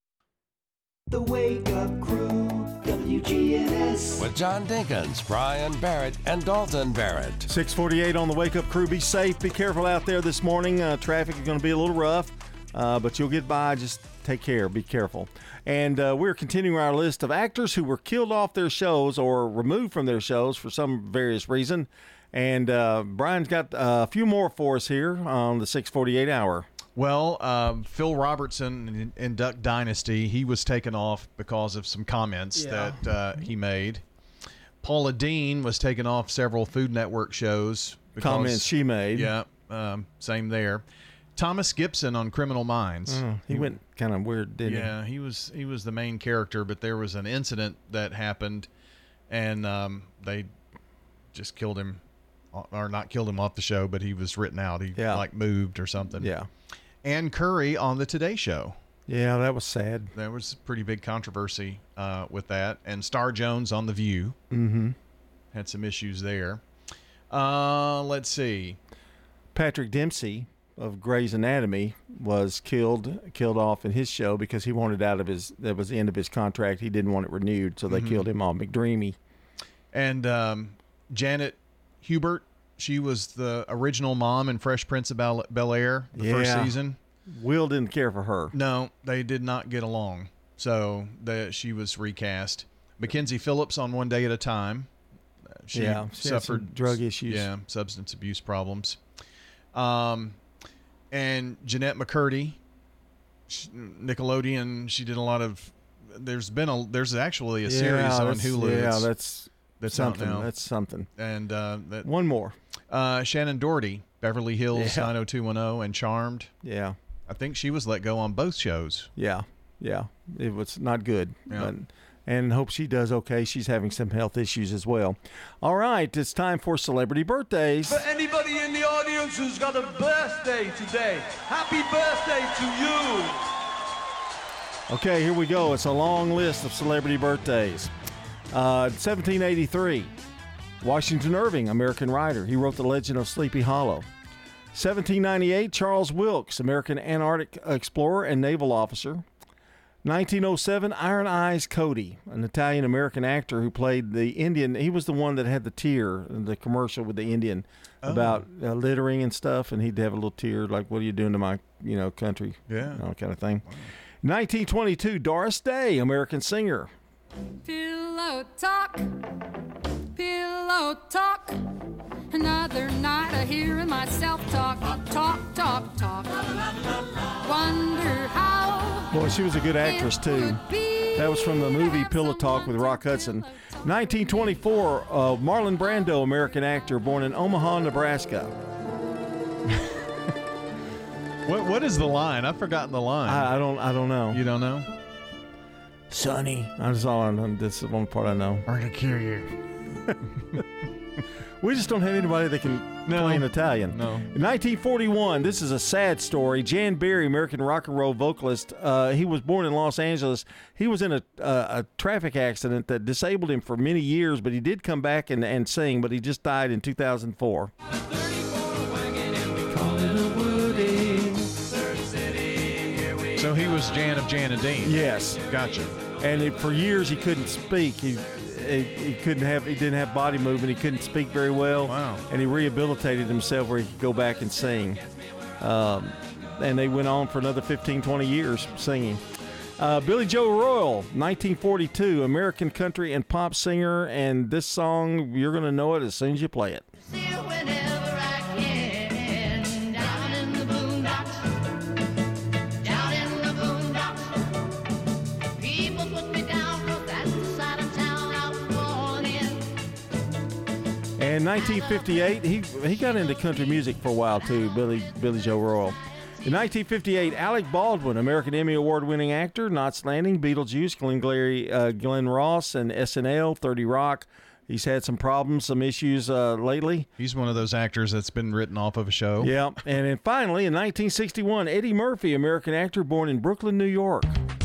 The Wake Up Crew, W G N S. With John Dinkins, Brian Barrett, and Dalton Barrett. six forty-eight on the Wake Up Crew. Be safe. Be careful out there this morning. Uh, traffic is going to be a little rough, uh, but you'll get by. Just take care. Be careful. And uh, we're continuing our list of actors who were killed off their shows or removed from their shows for some various reason. And uh, Brian's got uh, a few more for us here on the six forty-eight hour. Well, um, Phil Robertson in, in Duck Dynasty, he was taken off because of some comments Yeah. that uh, he made. Paula Dean was taken off several Food Network shows. Because, Comments she made. Yeah, um, same there. Thomas Gibson on Criminal Minds. Oh, he, he went kind of weird, didn't he? Yeah, he was he was the main character, but there was an incident that happened, and um, they just killed him, or not killed him off the show, but he was written out. He Yeah. like moved or something. Yeah. Ann Curry on the Today Show. Yeah, that was sad. There was pretty big controversy uh, with that. And Star Jones on The View. Mm-hmm. Had some issues there. Uh, let's see. Patrick Dempsey of Grey's Anatomy was killed killed off in his show because he wanted out of his, that was the end of his contract. He didn't want it renewed, so they Mhm. killed him off. McDreamy. And um, Janet Hubert, she was the original mom in Fresh Prince of Bel- Bel-Air the Yeah. first season. Will didn't care for her. No, they did not get along. So the, she was recast. Mackenzie Phillips on One Day at a Time. Uh, She Yeah, she had some suffered drug issues. Yeah, substance abuse problems. Um, and Jeanette McCurdy, she, Nickelodeon. She did a lot of. There's been a. There's actually a Yeah, series on that's- Hulu. yeah, that's, that's that's out something. now. That's something. And uh, that, One more. Uh, Shannon Doherty, Beverly Hills Yeah. nine oh two one oh, and Charmed. Yeah. I think she was let go on both shows. Yeah, yeah. It was not good. Yeah. But, and hope she does okay. She's having some health issues as well. All right, it's time for celebrity birthdays. For anybody in the audience who's got a birthday today, happy birthday to you. Okay, here we go. It's a long list of celebrity birthdays. Uh, seventeen eighty-three, Washington Irving, American writer. He wrote The Legend of Sleepy Hollow. seventeen ninety-eight, Charles Wilkes, American Antarctic explorer and naval officer. nineteen oh seven, Iron Eyes Cody, an Italian-American actor who played the Indian. He was the one that had the tear in the commercial with the Indian Oh. about uh, littering and stuff, and he'd have a little tear like, what are you doing to my, you know, country? Yeah. You know, kind of thing. nineteen twenty-two, Doris Day, American singer. Pillow talk, pillow talk. Another night of hearing myself talk, talk, talk, talk. Wonder how. Boy, she was a good actress, too. That was from the movie Pillow Talk with Rock Hudson. nineteen twenty-four, uh, Marlon Brando, American actor, born in Omaha, Nebraska. What What is the line? I've forgotten the line. I, I don't I don't know. You don't know? Sonny. That's all I know. That's the one part I know. I'm going to kill you. We just don't have anybody that can No. play in Italian. No. In nineteen forty-one, this is a sad story. Jan Berry, American rock and roll vocalist, uh, he was born in Los Angeles. He was in a, uh, a traffic accident that disabled him for many years, but he did come back and, and sing, but he just died in two thousand four. So he was Jan of Jan and Dean. Yes. Gotcha. And it, for years he couldn't speak. He, he he couldn't have he didn't have body movement. He couldn't speak very well. Wow. And he rehabilitated himself where he could go back and sing. Um, and they went on for another fifteen, twenty years singing. Uh, Billy Joe Royal, nineteen forty-two, American country and pop singer. And this song, you're going to know it as soon as you play it. In nineteen fifty-eight, he he got into country music for a while too, Billy Billy Joe Royal. In nineteen fifty-eight, Alec Baldwin, American Emmy Award-winning actor, Knots Landing, Beetlejuice, Glenn, Glary, uh, Glenn Ross, and S N L, thirty Rock. He's had some problems, some issues uh, lately. He's one of those actors that's been written off of a show. Yeah, and then finally, in nineteen sixty-one, Eddie Murphy, American actor, born in Brooklyn, New York.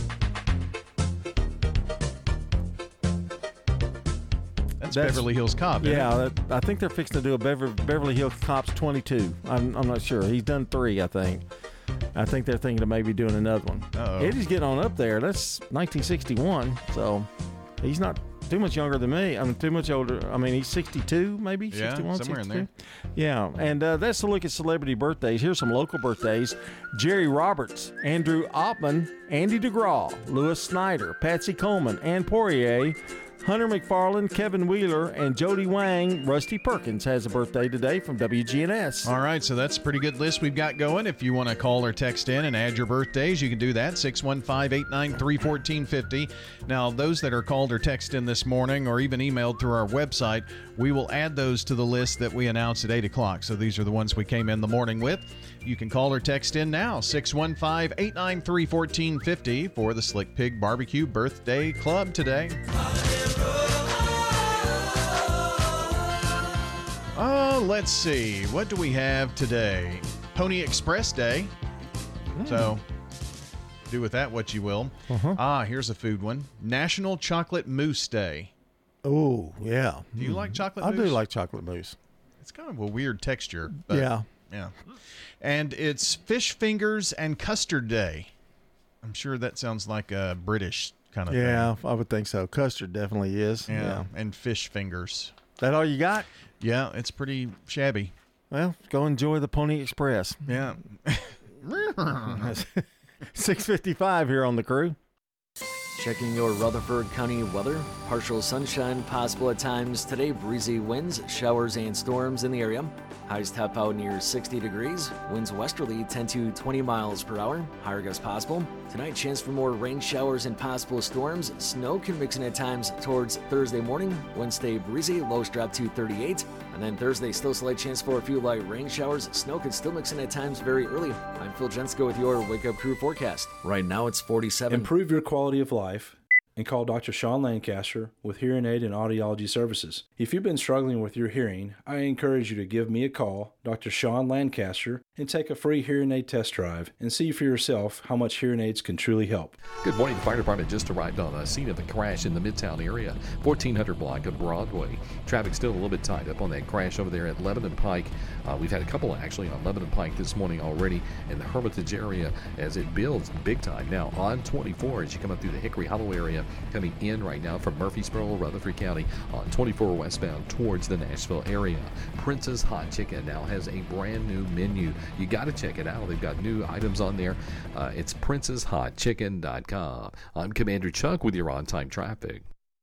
That's, That's Beverly Hills Cop, isn't yeah, it? that, I think they're fixing to do a Bever, Beverly Hills Cops twenty-two. I'm, I'm not sure. He's done three, I think. I think they're thinking of maybe doing another one. Uh-oh. Eddie's getting on up there. That's nineteen sixty-one, so he's not too much younger than me. I'm too much older. I mean, he's sixty-two, maybe? Yeah, sixty-one, somewhere in sixty-two. Yeah, and uh, that's a look at celebrity birthdays. Here's some local birthdays. Jerry Roberts, Andrew Oppman, Andy DeGraw, Louis Snyder, Patsy Coleman, Ann Poirier, Hunter McFarland, Kevin Wheeler, and Jody Wang. Rusty Perkins has a birthday today from W G N S. All right, so that's a pretty good list we've got going. If you want to call or text in and add your birthdays, you can do that, six one five, eight nine three, one four five zero. Now, those that are called or texted in this morning or even emailed through our website, we will add those to the list that we announced at eight o'clock. So these are the ones we came in the morning with. You can call or text in now, six one five, eight nine three, one four five zero for the Slick Pig Barbecue Birthday Club today. Oh, let's see. What do we have today? Pony Express Day. Mm. So, do with that what you will. Uh-huh. Ah, here's a food one. National Chocolate Mousse Day. Oh, yeah. Do you like chocolate I mousse? do like chocolate mousse. It's kind of a weird texture. But, yeah. Yeah. And it's Fish Fingers and Custard Day. I'm sure that sounds like a British kind of yeah, thing. I would think so. Custard definitely is. Yeah. yeah. And fish fingers. That all you got? Yeah, it's pretty shabby. Well, go enjoy the Pony Express. Yeah. six fifty-five here on the crew. Checking your Rutherford County weather. Partial sunshine possible at times today. Breezy winds, showers, and storms in the area. Highs top out near sixty degrees. Winds westerly ten to twenty miles per hour. Higher gusts possible. Tonight, chance for more rain showers and possible storms. Snow can mix in at times towards Thursday morning. Wednesday, breezy. Lows drop to thirty-eight. And then Thursday, still slight chance for a few light rain showers. Snow can still mix in at times very early. I'm Phil Jensko with your Wake Up Crew forecast. Right now, it's forty-seven. Improve your quality of life and call Doctor Sean Lancaster with Hearing Aid and Audiology Services. If you've been struggling with your hearing, I encourage you to give me a call, Doctor Sean Lancaster, and take a free hearing aid test drive and see for yourself how much hearing aids can truly help. Good morning. The fire department just arrived on the scene of a crash in the Midtown area, fourteen hundred block of Broadway. Traffic still a little bit tied up on that crash over there at Lebanon Pike. Uh, we've had a couple actually on Lebanon Pike this morning already in the Hermitage area as it builds big time. Now on twenty-four as you come up through the Hickory Hollow area, coming in right now from Murfreesboro, Rutherford County on twenty-four westbound towards the Nashville area. Prince's Hot Chicken now has a brand new menu. You got to check it out. They've got new items on there. Uh, it's princess hot chicken dot com. I'm Commander Chuck with your on-time traffic.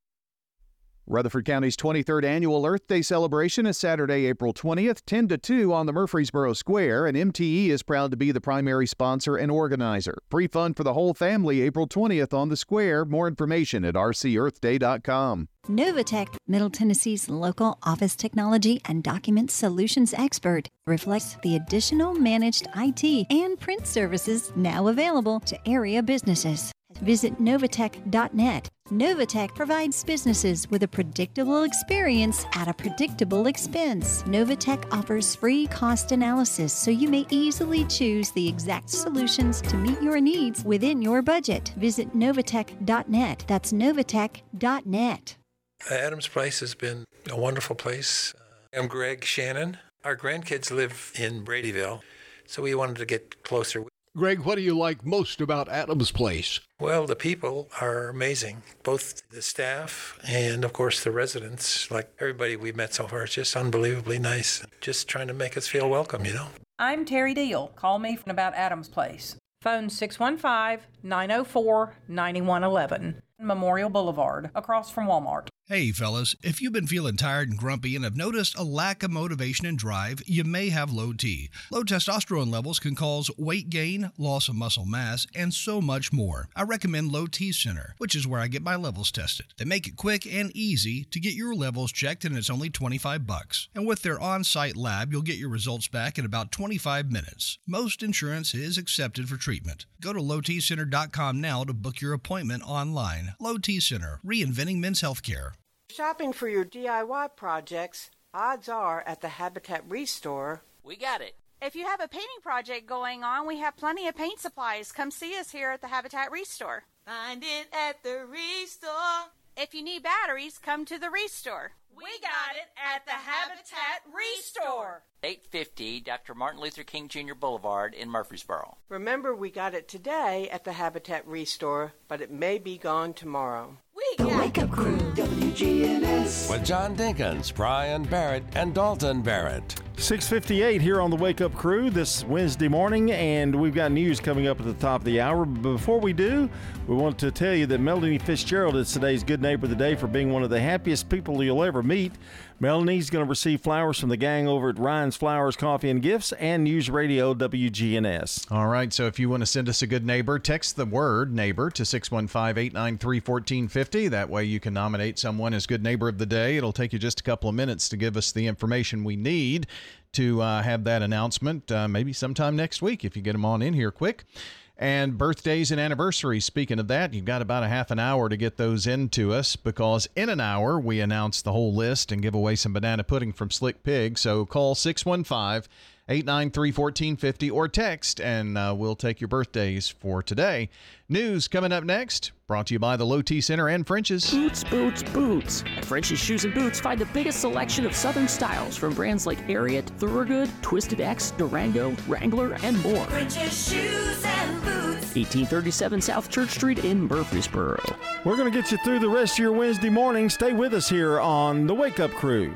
Rutherford County's twenty-third Annual Earth Day celebration is Saturday, April twentieth, ten to two on the Murfreesboro Square, and M T E is proud to be the primary sponsor and organizer. Free fun for the whole family April twentieth on the Square. More information at r c earth day dot com. Novatech, Middle Tennessee's local office technology and document solutions expert, reflects the additional managed I T and print services now available to area businesses. Visit novatech dot net. Novatech provides businesses with a predictable experience at a predictable expense. Novatech offers free cost analysis so you may easily choose the exact solutions to meet your needs within your budget. Visit novatech dot net. That's novatech dot net. Adams Place has been a wonderful place. I'm Greg Shannon. Our grandkids live in Bradyville, so we wanted to get closer. Greg, what do you like most about Adams Place? Well, the people are amazing, both the staff and, of course, the residents. Like everybody we've met so far, it's just unbelievably nice. Just trying to make us feel welcome, you know. I'm Terry Deal. Call me about Adams Place. Phone six one five, nine oh four, nine one one one. Memorial Boulevard, across from Walmart. Hey fellas, if you've been feeling tired and grumpy and have noticed a lack of motivation and drive, you may have low T. Low testosterone levels can cause weight gain, loss of muscle mass, and so much more. I recommend Low T Center, which is where I get my levels tested. They make it quick and easy to get your levels checked, and it's only twenty-five bucks. And with their on-site lab, you'll get your results back in about twenty-five minutes. Most insurance is accepted for treatment. Go to low t center dot com now to book your appointment online. Low T Center, reinventing men's healthcare. Shopping for your D I Y projects, odds are at the Habitat Restore. We got it. If you have a painting project going on, we have plenty of paint supplies. Come see us here at the Habitat Restore. Find it at the Restore. If you need batteries, come to the Restore. We got it at the Habitat Restore. eight fifty Doctor Martin Luther King Junior Boulevard in Murfreesboro. Remember, we got it today at the Habitat Restore, but it may be gone tomorrow. We got Wake Up Crew, W G N S. With John Dinkins, Brian Barrett, and Dalton Barrett. six fifty-eight here on the Wake Up Crew this Wednesday morning, and we've got news coming up at the top of the hour. But before we do, we want to tell you that Melanie Fitzgerald is today's Good Neighbor of the Day for being one of the happiest people you'll ever meet. Melanie's going to receive flowers from the gang over at Ryan's Flowers, Coffee and Gifts and News Radio W G N S. All right, so if you want to send us a good neighbor, text the word neighbor to six one five, eight nine three, one four five zero. That way you can nominate someone as Good Neighbor of the Day. It'll take you just a couple of minutes to give us the information we need to uh, have that announcement uh, maybe sometime next week if you get them on in here quick. And birthdays and anniversaries, speaking of that, you've got about a half an hour to get those into us because in an hour we announce the whole list and give away some banana pudding from Slick Pig. So call six one five, eight nine three, one four five zero or text and uh, we'll take your birthdays for today. News coming up next, brought to you by the Low T Center and French's. Boots, boots, boots. At French's Shoes and Boots, find the biggest selection of Southern styles from brands like Ariat, Thorogood, Twisted X, Durango, Wrangler, and more. French's Shoes and Boots. eighteen thirty-seven South Church Street in Murfreesboro. We're going to get you through the rest of your Wednesday morning. Stay with us here on the Wake Up Crew.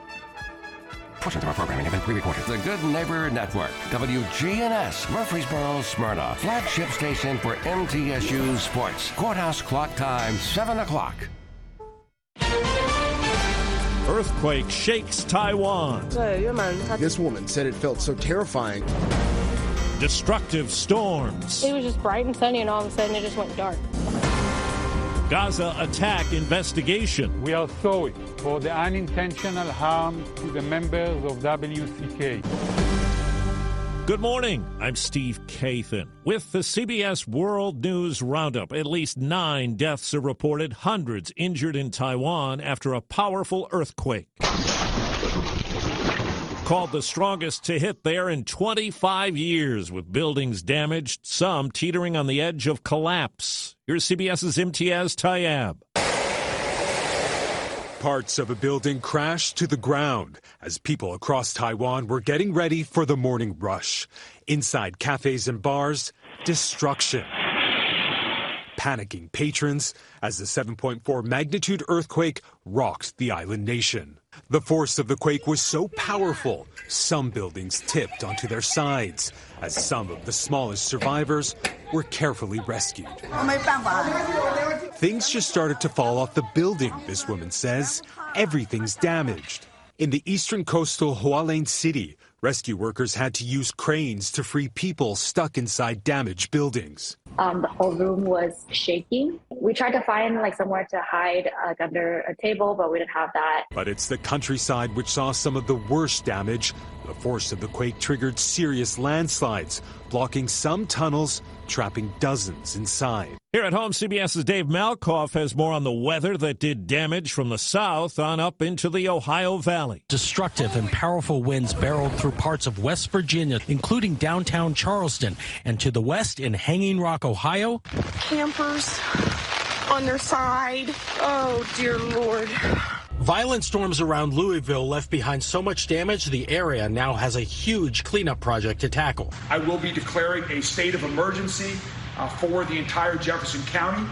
Portions of our programming have been pre-recorded. The Good Neighbor Network, W G N S, Murfreesboro, Smyrna, flagship station for M T S U Sports. Courthouse clock time, seven o'clock. Earthquake shakes Taiwan. This woman said it felt so terrifying. Destructive storms. It was just bright and sunny, and all of a sudden it just went dark. Gaza attack investigation. We are sorry for the unintentional harm to the members of W C K. Good morning. I'm Steve Kathan. With the C B S World News Roundup, at least nine deaths are reported, hundreds injured in Taiwan after a powerful earthquake. Called the strongest to hit there in twenty-five years, with buildings damaged, some teetering on the edge of collapse. Here's CBS's Imtiaz Tayyab. Parts of a building crashed to the ground as people across Taiwan were getting ready for the morning rush. Inside cafes and bars, destruction. Panicking patrons as the seven point four magnitude earthquake rocked the island nation. The force of the quake was so powerful, some buildings tipped onto their sides as some of the smallest survivors were carefully rescued. Things just started to fall off the building, this woman says. Everything's damaged. In the eastern coastal Hualien City, rescue workers had to use cranes to free people stuck inside damaged buildings. Um, the whole room was shaking. We tried to find like somewhere to hide like under a table, but we didn't have that. But it's the countryside which saw some of the worst damage. The force of the quake triggered serious landslides, blocking some tunnels, trapping dozens inside. Here at home, CBS's Dave Malkoff has more on the weather that did damage from the south on up into the Ohio Valley. Destructive and powerful winds barreled through parts of West Virginia, including downtown Charleston, and to the west in Hanging Rock, Ohio. Campers on their side. Oh, dear Lord. Violent storms around Louisville left behind so much damage, the area now has a huge cleanup project to tackle. I will be declaring a state of emergency uh, for the entire Jefferson County.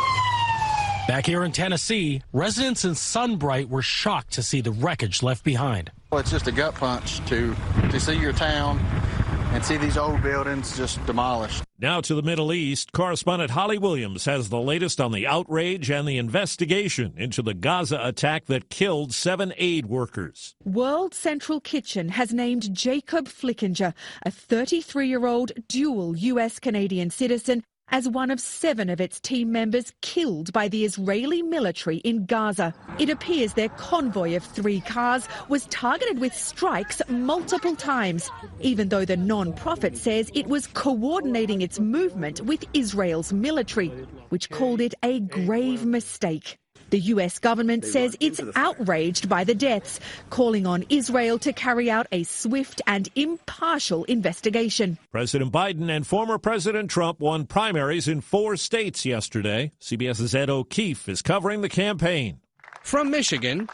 Back here in Tennessee, residents in Sunbright were shocked to see the wreckage left behind. Well, it's just a gut punch to, to see your town and see these old buildings just demolished. Now to the Middle East, correspondent Holly Williams has the latest on the outrage and the investigation into the Gaza attack that killed seven aid workers. World Central Kitchen has named Jacob Flickinger, a thirty-three-year-old dual U S Canadian citizen, as one of seven of its team members killed by the Israeli military in Gaza. It appears their convoy of three cars was targeted with strikes multiple times, even though the non-profit says it was coordinating its movement with Israel's military, which called it a grave mistake. The U S government says it's outraged by the deaths, calling on Israel to carry out a swift and impartial investigation. President Biden and former President Trump won primaries in four states yesterday. CBS's Ed O'Keefe is covering the campaign. From Michigan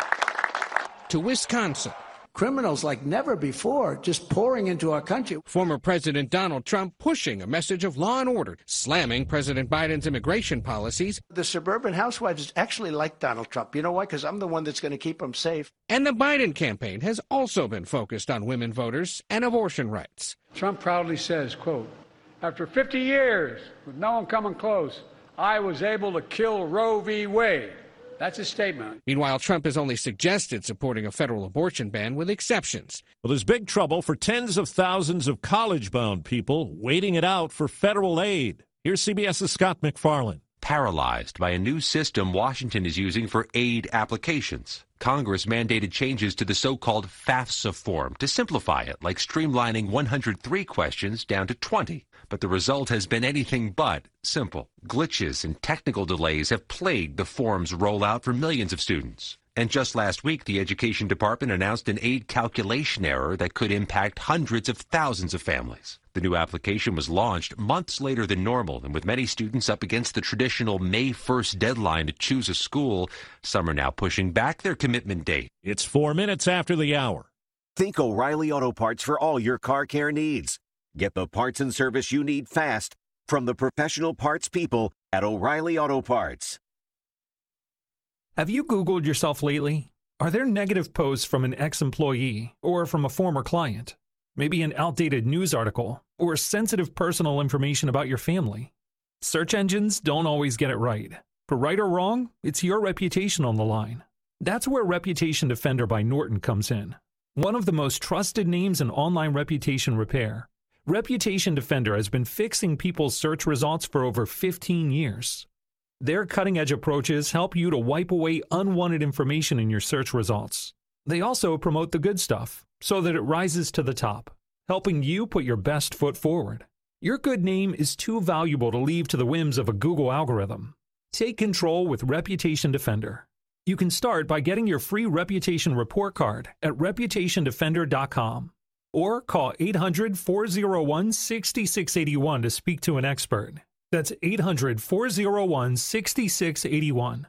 to Wisconsin. Criminals like never before just pouring into our country. Former President Donald Trump pushing a message of law and order, slamming President Biden's immigration policies. The suburban housewives actually like Donald Trump. You know why? Because I'm the one that's going to keep them safe. And the Biden campaign has also been focused on women voters and abortion rights. Trump proudly says, quote, after fifty years with no one coming close, I was able to kill Roe v. Wade. That's a statement. Meanwhile, Trump has only suggested supporting a federal abortion ban with exceptions. Well, there's big trouble for tens of thousands of college-bound people waiting it out for federal aid. Here's CBS's Scott McFarland. Paralyzed by a new system Washington is using for aid applications. Congress mandated changes to the so-called FAFSA form to simplify it, like streamlining one hundred three questions down to twenty. But the result has been anything but simple. Glitches and technical delays have plagued the form's rollout for millions of students. And just last week, the Education Department announced an aid calculation error that could impact hundreds of thousands of families. The new application was launched months later than normal, and with many students up against the traditional May first deadline to choose a school, some are now pushing back their commitment date. It's four minutes after the hour. Think O'Reilly Auto Parts for all your car care needs. Get the parts and service you need fast from the professional parts people at O'Reilly Auto Parts. Have you Googled yourself lately? Are there negative posts from an ex-employee or from a former client? Maybe an outdated news article or sensitive personal information about your family? Search engines don't always get it right. For right or wrong, it's your reputation on the line. That's where Reputation Defender by Norton comes in. One of the most trusted names in online reputation repair. Reputation Defender has been fixing people's search results for over fifteen years. Their cutting-edge approaches help you to wipe away unwanted information in your search results. They also promote the good stuff so that it rises to the top. helping you put your best foot forward. Your good name is too valuable to leave to the whims of a Google algorithm. Take control with Reputation Defender. You can start by getting your free reputation report card at reputation defender dot com or call eight hundred, four oh one, six six eight one to speak to an expert. That's eight hundred, four oh one, six six eight one.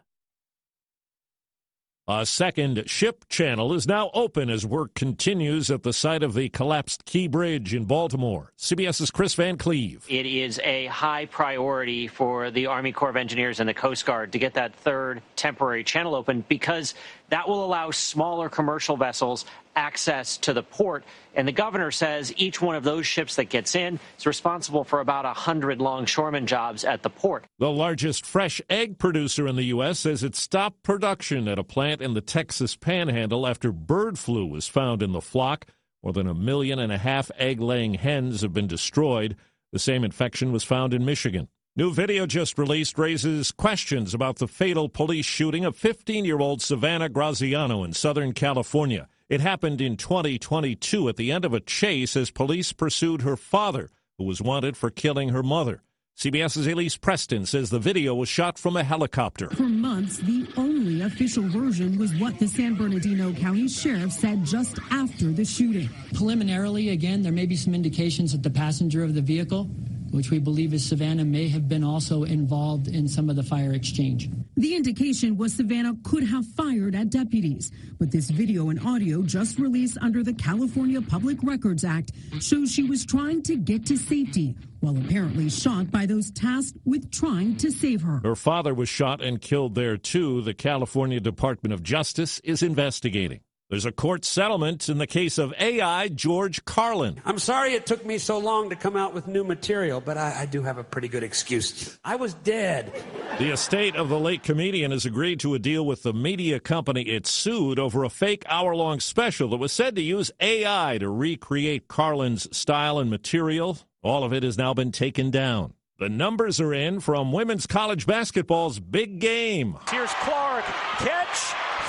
A second ship channel is now open as work continues at the site of the collapsed Key Bridge in Baltimore. CBS's Chris Van Cleve. It is a high priority for the Army Corps of Engineers and the Coast Guard to get that third temporary channel open because that will allow smaller commercial vessels access to the port. And the governor says each one of those ships that gets in is responsible for about one hundred longshoreman jobs at the port. The largest fresh egg producer in the U S says it stopped production at a plant in the Texas Panhandle after bird flu was found in the flock. More than a million and a half egg-laying hens have been destroyed. The same infection was found in Michigan. New video just released raises questions about the fatal police shooting of fifteen-year-old Savannah Graziano in Southern California. It happened in twenty twenty-two at the end of a chase as police pursued her father, who was wanted for killing her mother. CBS's Elise Preston says the video was shot from a helicopter. For months, the only official version was what the San Bernardino County Sheriff said just after the shooting. Preliminarily, again, there may be some indications that the passenger of the vehicle, which we believe is Savannah, may have been also involved in some of the fire exchange. The indication was Savannah could have fired at deputies, but this video and audio just released under the California Public Records Act shows she was trying to get to safety while apparently shot by those tasked with trying to save her. Her father was shot and killed there, too. The California Department of Justice is investigating. There's a court settlement in the case of A I George Carlin. I'm sorry it took me so long to come out with new material, but I, I do have a pretty good excuse. I was dead. The estate of the late comedian has agreed to a deal with the media company it sued over a fake hour-long special that was said to use A I to recreate Carlin's style and material. All of it has now been taken down. The numbers are in from women's college basketball's big game. Here's Clark. Catch.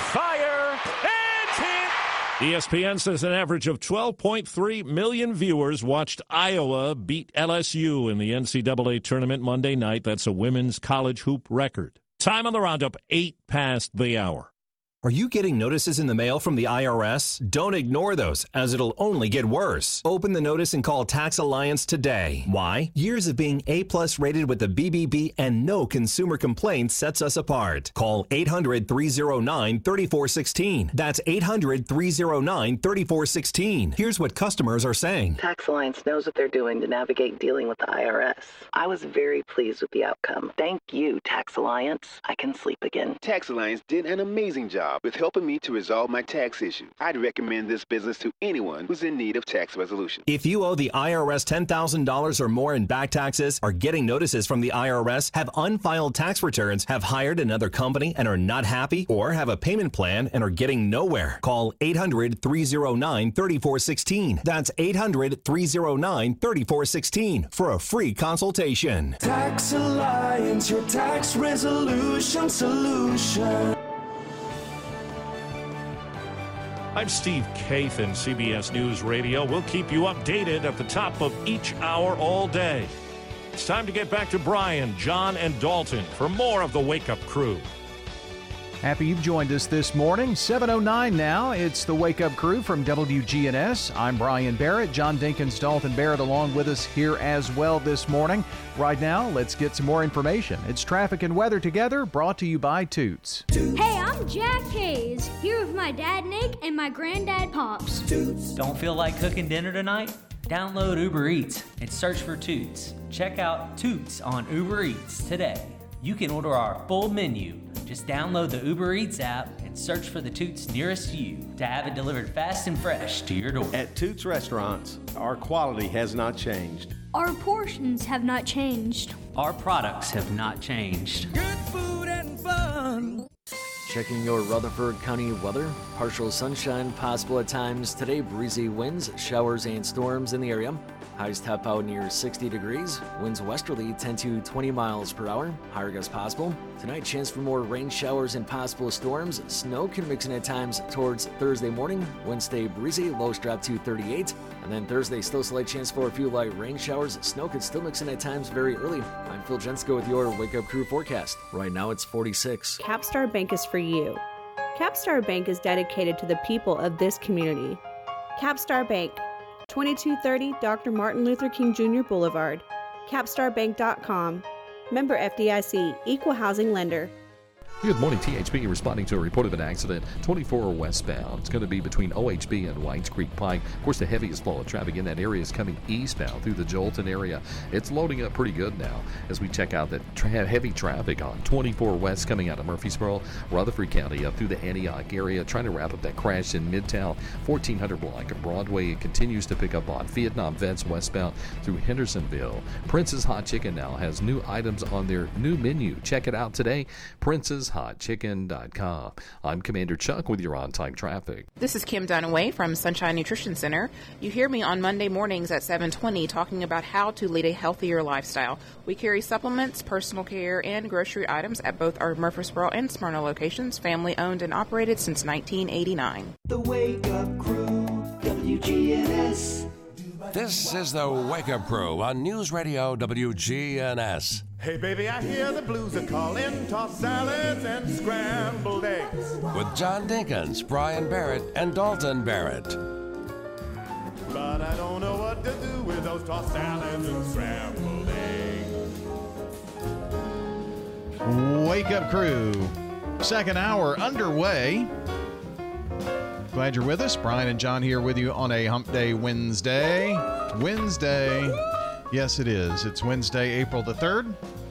Fire. E S P N says an average of twelve point three million viewers watched Iowa beat L S U in the N C double A tournament Monday night. That's a women's college hoop record. Time on the roundup, eight past the hour. Are you getting notices in the mail from the I R S? Don't ignore those, as it'll only get worse. Open the notice and call Tax Alliance today. Why? Years of being A-plus rated with the B B B and no consumer complaints sets us apart. Call eight hundred, three oh nine, three four one six. That's eight hundred, three oh nine, three four one six. Here's what customers are saying. Tax Alliance knows what they're doing to navigate dealing with the I R S. I was very pleased with the outcome. Thank you, Tax Alliance. I can sleep again. Tax Alliance did an amazing job with helping me to resolve my tax issue. I'd recommend this business to anyone who's in need of tax resolution. If you owe the I R S ten thousand dollars or more in back taxes, are getting notices from the I R S, have unfiled tax returns, have hired another company and are not happy, or have a payment plan and are getting nowhere, call eight hundred, three oh nine, three four one six. That's eight hundred, three oh nine, three four one six for a free consultation. Tax Alliance, your tax resolution solution. I'm Steve Kathan, C B S News Radio. We'll keep you updated at the top of each hour all day. It's time to get back to Brian, John, and Dalton for more of the Wake Up Crew. Happy you've joined us this morning. seven oh nine now. It's the Wake Up Crew from W G N S. I'm Brian Barrett. John Dinkins, Dalton Barrett along with us here as well this morning. Right now, let's get some more information. It's traffic and weather together, brought to you by Toots. Hey, I'm Jack Hayes, here with my dad Nick and my granddad Pops. Toots. Don't feel like cooking dinner tonight? Download Uber Eats and search for Toots. Check out Toots on Uber Eats today. You can order our full menu. Just download the Uber Eats app and search for the Toots nearest you to have it delivered fast and fresh to your door. At Toots Restaurants, our quality has not changed. Our portions have not changed. Our products have not changed. Good food and fun. Checking your Rutherford County weather. Partial sunshine possible at times today. Breezy winds, showers, and storms in the area. Highs top out near sixty degrees. Winds westerly ten to twenty miles per hour. Higher gusts possible. Tonight, chance for more rain showers and possible storms. Snow can mix in at times towards Thursday morning. Winds stay breezy. Lows drop to thirty-eight. And then Thursday, still slight chance for a few light rain showers. Snow could still mix in at times very early. I'm Phil Jensko with your Wake Up Crew forecast. Right now, it's forty-six. Capstar Bank is for you. Capstar Bank is dedicated to the people of this community. Capstar Bank, twenty-two thirty Doctor Martin Luther King Junior Boulevard, capstar bank dot com. Member F D I C, Equal Housing Lender. Good morning, T H B responding to a report of an accident, twenty-four westbound. It's going to be between O H B and Whites Creek Pike. Of course, the heaviest flow of traffic in that area is coming eastbound through the Jolton area. It's loading up pretty good now as we check out that tra- heavy traffic on twenty-four west coming out of Murfreesboro, Rutherford County up through the Antioch area, trying to wrap up that crash in Midtown. fourteen hundred block of Broadway. It continues to pick up on Vietnam Vets westbound through Hendersonville. Prince's Hot Chicken now has new items on their new menu. Check it out today. Prince's hot chicken dot com. I'm Commander Chuck with your on-time traffic. This is Kim Dunaway from Sunshine Nutrition Center. You hear me on Monday mornings at seven twenty talking about how to lead a healthier lifestyle. We carry supplements, personal care, and grocery items at both our Murfreesboro and Smyrna locations, family owned and operated since nineteen eighty-nine. The Wake Up Crew, W G N S. This is the Wake Up Crew on News Radio W G N S. Hey baby, I hear the blues are calling, tossed salads and scrambled eggs. With John Dinkins, Brian Barrett, and Dalton Barrett. But I don't know what to do with those tossed salads and scrambled eggs. Wake Up Crew, second hour underway. Glad you're with us. Brian and John here with you on a Hump Day Wednesday. Wednesday. Yes, it is. It's Wednesday, April the third.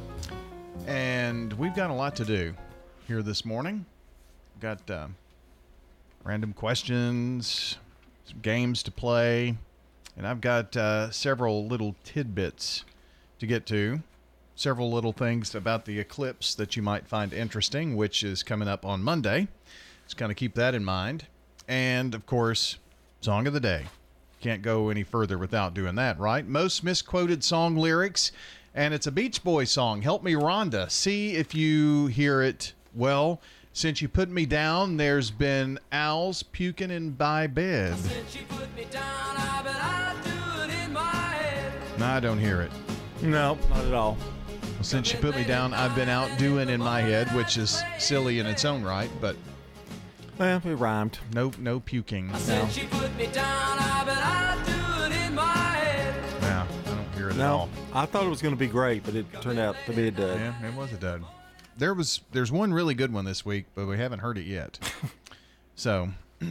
And we've got a lot to do here this morning. We've got uh, random questions, some games to play, and I've got uh, several little tidbits to get to. Several little things about the eclipse that you might find interesting, which is coming up on Monday. Just kind of keep that in mind. And, of course, Song of the Day. Can't go any further without doing that, right? Most misquoted song lyrics, and it's a Beach Boys song. Help Me, Rhonda. See if you hear it well. Since you put me down, there's been owls puking in my bed. Since you put me down, I bet I do it in my head. No, I don't hear it. No, not at all. Well, since you put me down, I've been out doing in my head, which is silly in its own right, but... Well, it rhymed. No, no puking. I said no. she put me down, I bet I do it in my head. Yeah, I don't hear it no, at all. I thought it was going to be great, but it turned out to be a dud. Yeah, it was a dud. There was, there's one really good one this week, but we haven't heard it yet. So,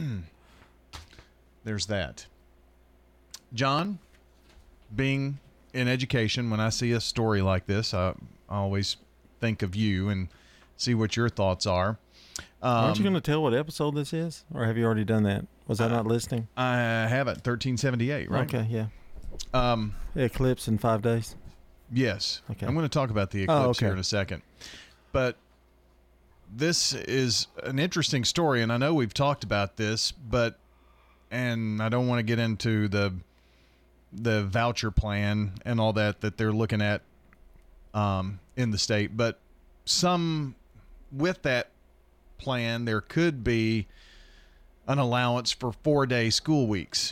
there's that. John, being in education, when I see a story like this, I, I always think of you and see what your thoughts are. Um, Aren't you going to tell what episode this is? Or have you already done that? Was that uh, not listening? I haven't. thirteen seventy-eight, right? Okay, yeah. Um, eclipse in five days? Yes. Okay. I'm going to talk about the eclipse oh, okay. here in a second. But this is an interesting story, and I know we've talked about this, but and I don't want to get into the the voucher plan and all that that they're looking at um, in the state, but some with that plan, there could be an allowance for four-day school weeks,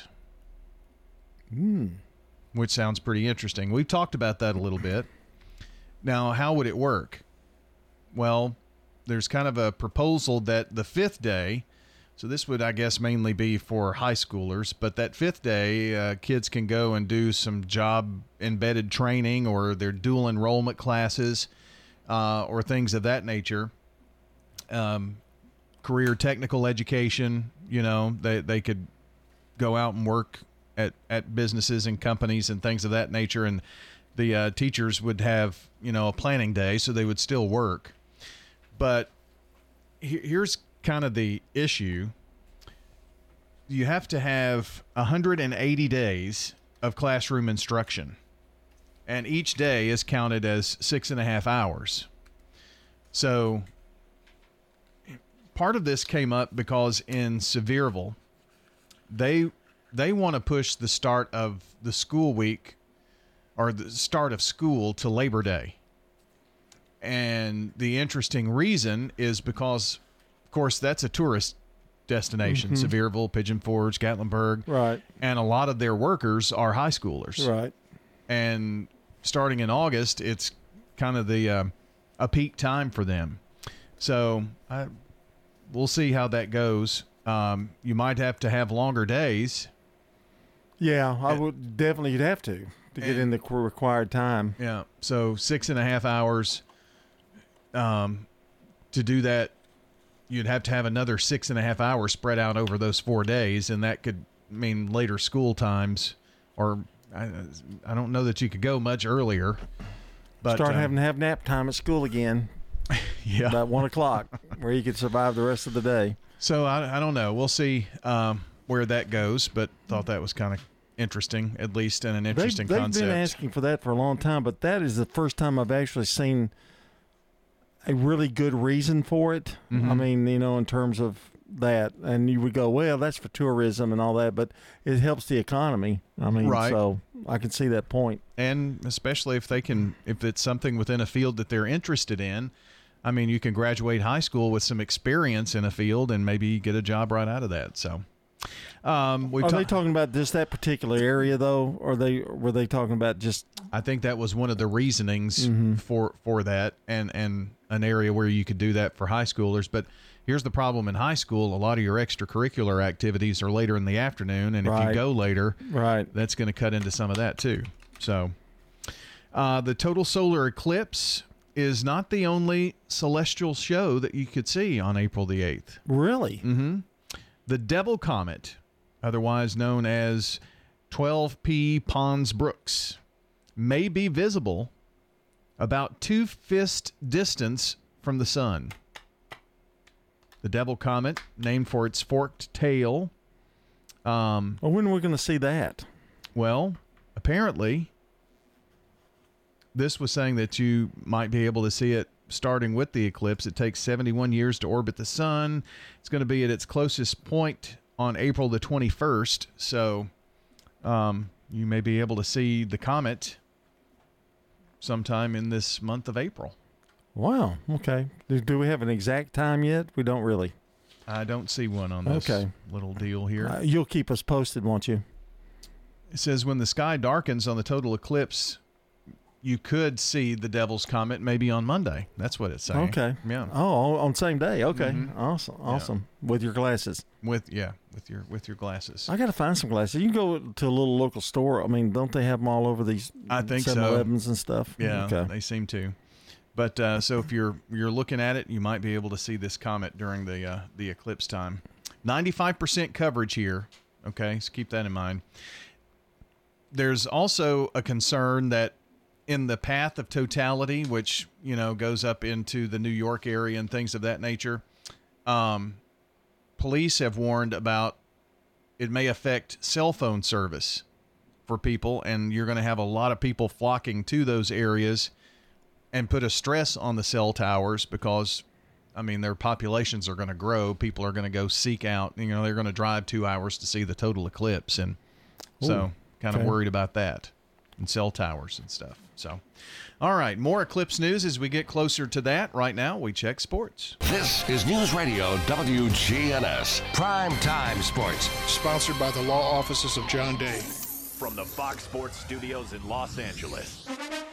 mm. which sounds pretty interesting. We've talked about that a little bit. Now, how would it work? Well, there's kind of a proposal that the fifth day, so this would, I guess, mainly be for high schoolers, but that fifth day, uh, kids can go and do some job-embedded training or their dual enrollment classes uh, or things of that nature. Um, career technical education, you know, they, they could go out and work at, at businesses and companies and things of that nature. And the uh, teachers would have, you know, a planning day, so they would still work. But he, here's kind of the issue. You have to have one hundred eighty days of classroom instruction, and each day is counted as six and a half hours. So part of this came up because in Sevierville, they they want to push the start of the school week or the start of school to Labor Day. And the interesting reason is because, of course, that's a tourist destination, Mhm. Sevierville, Pigeon Forge, Gatlinburg. Right. And a lot of their workers are high schoolers. Right. And starting in August, it's kind of the uh, a peak time for them. So I, we'll see how that goes. Um, you might have to have longer days. Yeah, I would definitely. You'd have to to get in the qu- required time. Yeah. So six and a half hours. Um, to do that, you'd have to have another six and a half hours spread out over those four days, and that could mean later school times, or I, I don't know that you could go much earlier. But Start um, having to have nap time at school again. Yeah. About one o'clock, where you could survive the rest of the day. So I, I don't know. We'll see um, where that goes, but thought that was kind of interesting, at least in an interesting they've, they've concept. been asking for that for a long time, but that is the first time I've actually seen a really good reason for it. Mhm. I mean, you know, in terms of that, and you would go, well, that's for tourism and all that, but it helps the economy. I mean, Right. so I can see that point. And especially if they can, if it's something within a field that they're interested in. I mean, you can graduate high school with some experience in a field and maybe get a job right out of that. So, um, we've Are ta- they talking about just that particular area, though, or they were they talking about just? I think that was one of the reasonings Mhm. for for that, and and an area where you could do that for high schoolers. But here's the problem: in high school, a lot of your extracurricular activities are later in the afternoon, and if Right. you go later, right, that's going to cut into some of that too. So, uh, the total solar eclipse is not the only celestial show that you could see on April the eighth. Really? Mm-hmm. The Devil Comet, otherwise known as twelve P Pons Brooks, may be visible about two fist distance from the sun. The Devil Comet, named for its forked tail. Um, well, when are we going to see that? Well, apparently, this was saying that you might be able to see it starting with the eclipse. It takes seventy-one years to orbit the sun. It's going to be at its closest point on April the twenty-first. So um, you may be able to see the comet sometime in this month of April. Wow. Okay. Do, do we have an exact time yet? We don't really. I don't see one on this Okay. little deal here. Uh, you'll keep us posted, won't you? It says when the sky darkens on the total eclipse, you could see the Devil's Comet maybe on Monday. That's what it's saying. Okay. Yeah. Oh, on same day. Okay. Mhm. Awesome. Yeah. Awesome. With your glasses. With yeah, with your with your glasses. I got to find some glasses. You can go to a little local store. I mean, don't they have them all over these I think seven so. elevens and stuff? Yeah, Okay. they seem to. But uh, so if you're you're looking at it, you might be able to see this comet during the uh, the eclipse time. ninety-five percent coverage here. Okay, so keep that in mind. There's also a concern that in the path of totality, which you know goes up into the New York area and things of that nature, um, police have warned about it may affect cell phone service for people, and you're going to have a lot of people flocking to those areas and put a stress on the cell towers because, I mean, their populations are going to grow. People are going to go seek out, you know, they're going to drive two hours to see the total eclipse. And so Ooh, kind of okay. worried about that and cell towers and stuff. So, all right, more eclipse news as we get closer to that. Right now, we check sports. This is News Radio W G N S Prime Time Sports. Sponsored by the law offices of John Day. From the Fox Sports Studios in Los Angeles,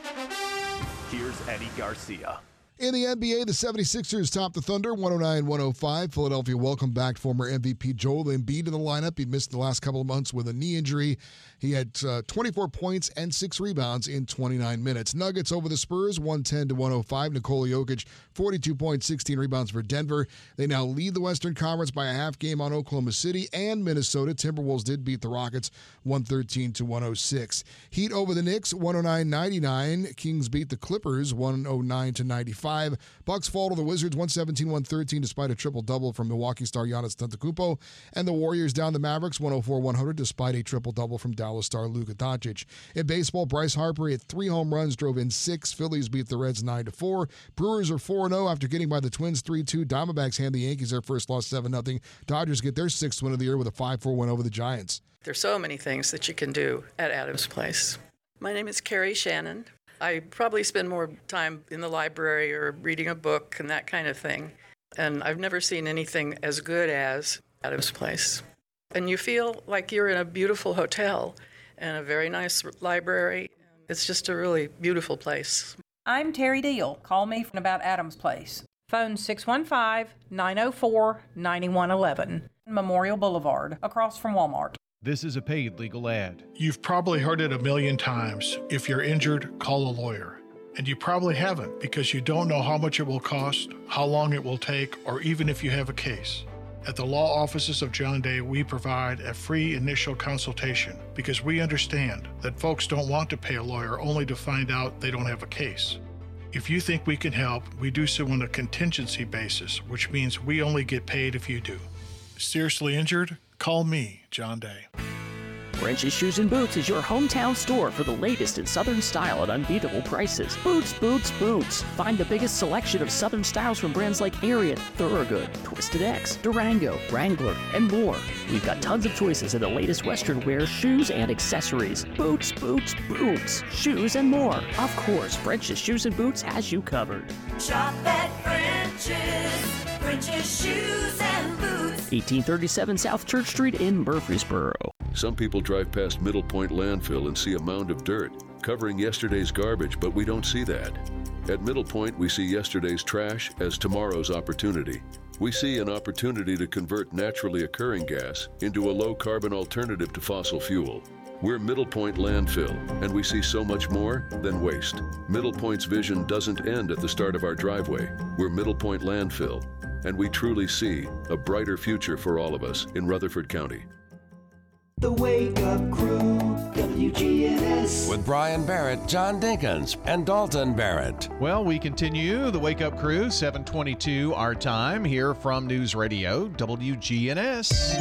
here's Eddie Garcia. In the N B A, the seventy-sixers topped the Thunder one oh nine one oh five. Philadelphia welcomed back former M V P Joel Embiid in the lineup. He'd missed the last couple of months with a knee injury. He had uh, twenty-four points and six rebounds in twenty-nine minutes. Nuggets over the Spurs, one ten to one oh five. Nikola Jokic, forty-two points, sixteen rebounds for Denver. They now lead the Western Conference by a half game on Oklahoma City and Minnesota. Timberwolves did beat the Rockets one thirteen to one oh six. Heat over the Knicks, one oh nine ninety-nine. Kings beat the Clippers one oh nine to ninety-five. five. Bucks fall to the Wizards one seventeen to one thirteen despite a triple-double from Milwaukee star Giannis Antetokounmpo. And the Warriors down the Mavericks one oh four to one hundred despite a triple-double from Dallas star Luka Doncic. In baseball, Bryce Harper hit three home runs, drove in six. Phillies beat the Reds nine to four. Brewers are four and oh after getting by the Twins three two. Diamondbacks hand the Yankees their first loss seven nothing. Dodgers get their sixth win of the year with a five four win over the Giants. There's so many things that you can do at Adams Place. My name is Carrie Shannon. I probably spend more time in the library or reading a book and that kind of thing. And I've never seen anything as good as Adams Place. And you feel like you're in a beautiful hotel and a very nice library. It's just a really beautiful place. I'm Terry Deal. Call me about Adams Place. Phone six one five, nine oh four, nine one one one. Memorial Boulevard, across from Walmart. This is a paid legal ad. You've probably heard it a million times. If you're injured, call a lawyer. And you probably haven't because you don't know how much it will cost, how long it will take, or even if you have a case. At the law offices of John Day, we provide a free initial consultation because we understand that folks don't want to pay a lawyer only to find out they don't have a case. If you think we can help, we do so on a contingency basis, which means we only get paid if you do. Seriously injured? Call me, John Day. French's Shoes and Boots is your hometown store for the latest in Southern style at unbeatable prices. Boots, boots, boots. Find the biggest selection of Southern styles from brands like Ariat, Thorogood, Twisted X, Durango, Wrangler, and more. We've got tons of choices in the latest Western wear, shoes, and accessories. Boots, boots, boots. Shoes and more. Of course, French's Shoes and Boots has you covered. Shop at French's. French's Shoes and Boots. eighteen thirty-seven South Church Street in Murfreesboro. Some people drive past Middle Point Landfill and see a mound of dirt covering yesterday's garbage, but we don't see that. At Middle Point, we see yesterday's trash as tomorrow's opportunity. We see an opportunity to convert naturally occurring gas into a low-carbon alternative to fossil fuel. We're Middle Point Landfill, and we see so much more than waste. Middle Point's vision doesn't end at the start of our driveway. We're Middle Point Landfill, and we truly see a brighter future for all of us in Rutherford County. The Wake Up Crew, W G N S. With Brian Barrett, John Dinkins, and Dalton Barrett. Well, we continue the Wake Up Crew, seven twenty-two our time, here from News Radio, W G N S.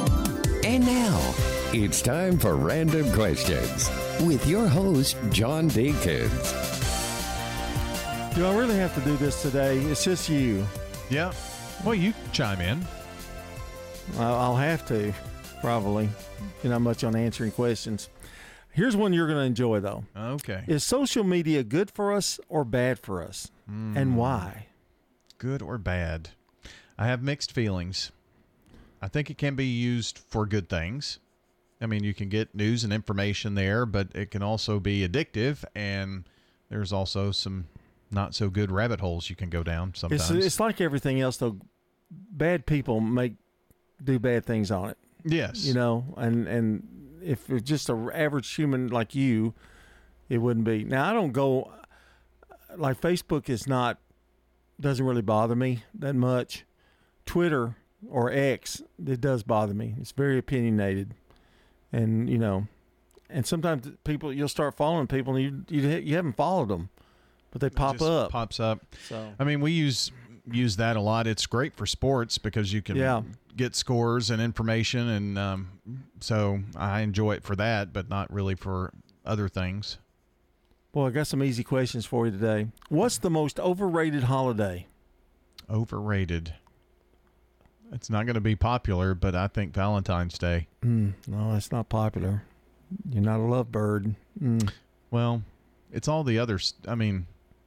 And now, it's time for Random Questions with your host, John Dinkins. Do I really have to do this today? It's just you. Yeah. Well, you chime in. I'll have to, probably. You're not much on answering questions. Here's one you're going to enjoy, though. Okay. Is social media good for us or bad for us? Mm. And why? Good or bad? I have mixed feelings. I think it can be used for good things. I mean, you can get news and information there, but it can also be addictive, and there's also some not so good rabbit holes you can go down sometimes. It's, it's like everything else, though. Bad people make do bad things on it. Yes. You know, and, and if it's just an average human like you, it wouldn't be. Now, I don't go, like Facebook is not, doesn't really bother me that much. Twitter or X, it does bother me. It's very opinionated. And, you know, and sometimes people, you'll start following people and you you, you haven't followed them, but they pop it just up. Pops up. So I mean, we use use that a lot. It's great for sports because you can yeah. get scores and information, and um, so I enjoy it for that, but not really for other things. Boy, I got some easy questions for you today. What's the most overrated holiday? Overrated. It's not going to be popular, but I think Valentine's Day. Mm, no, it's not popular. You're not a lovebird. Mm. Well, it's all the others. I mean,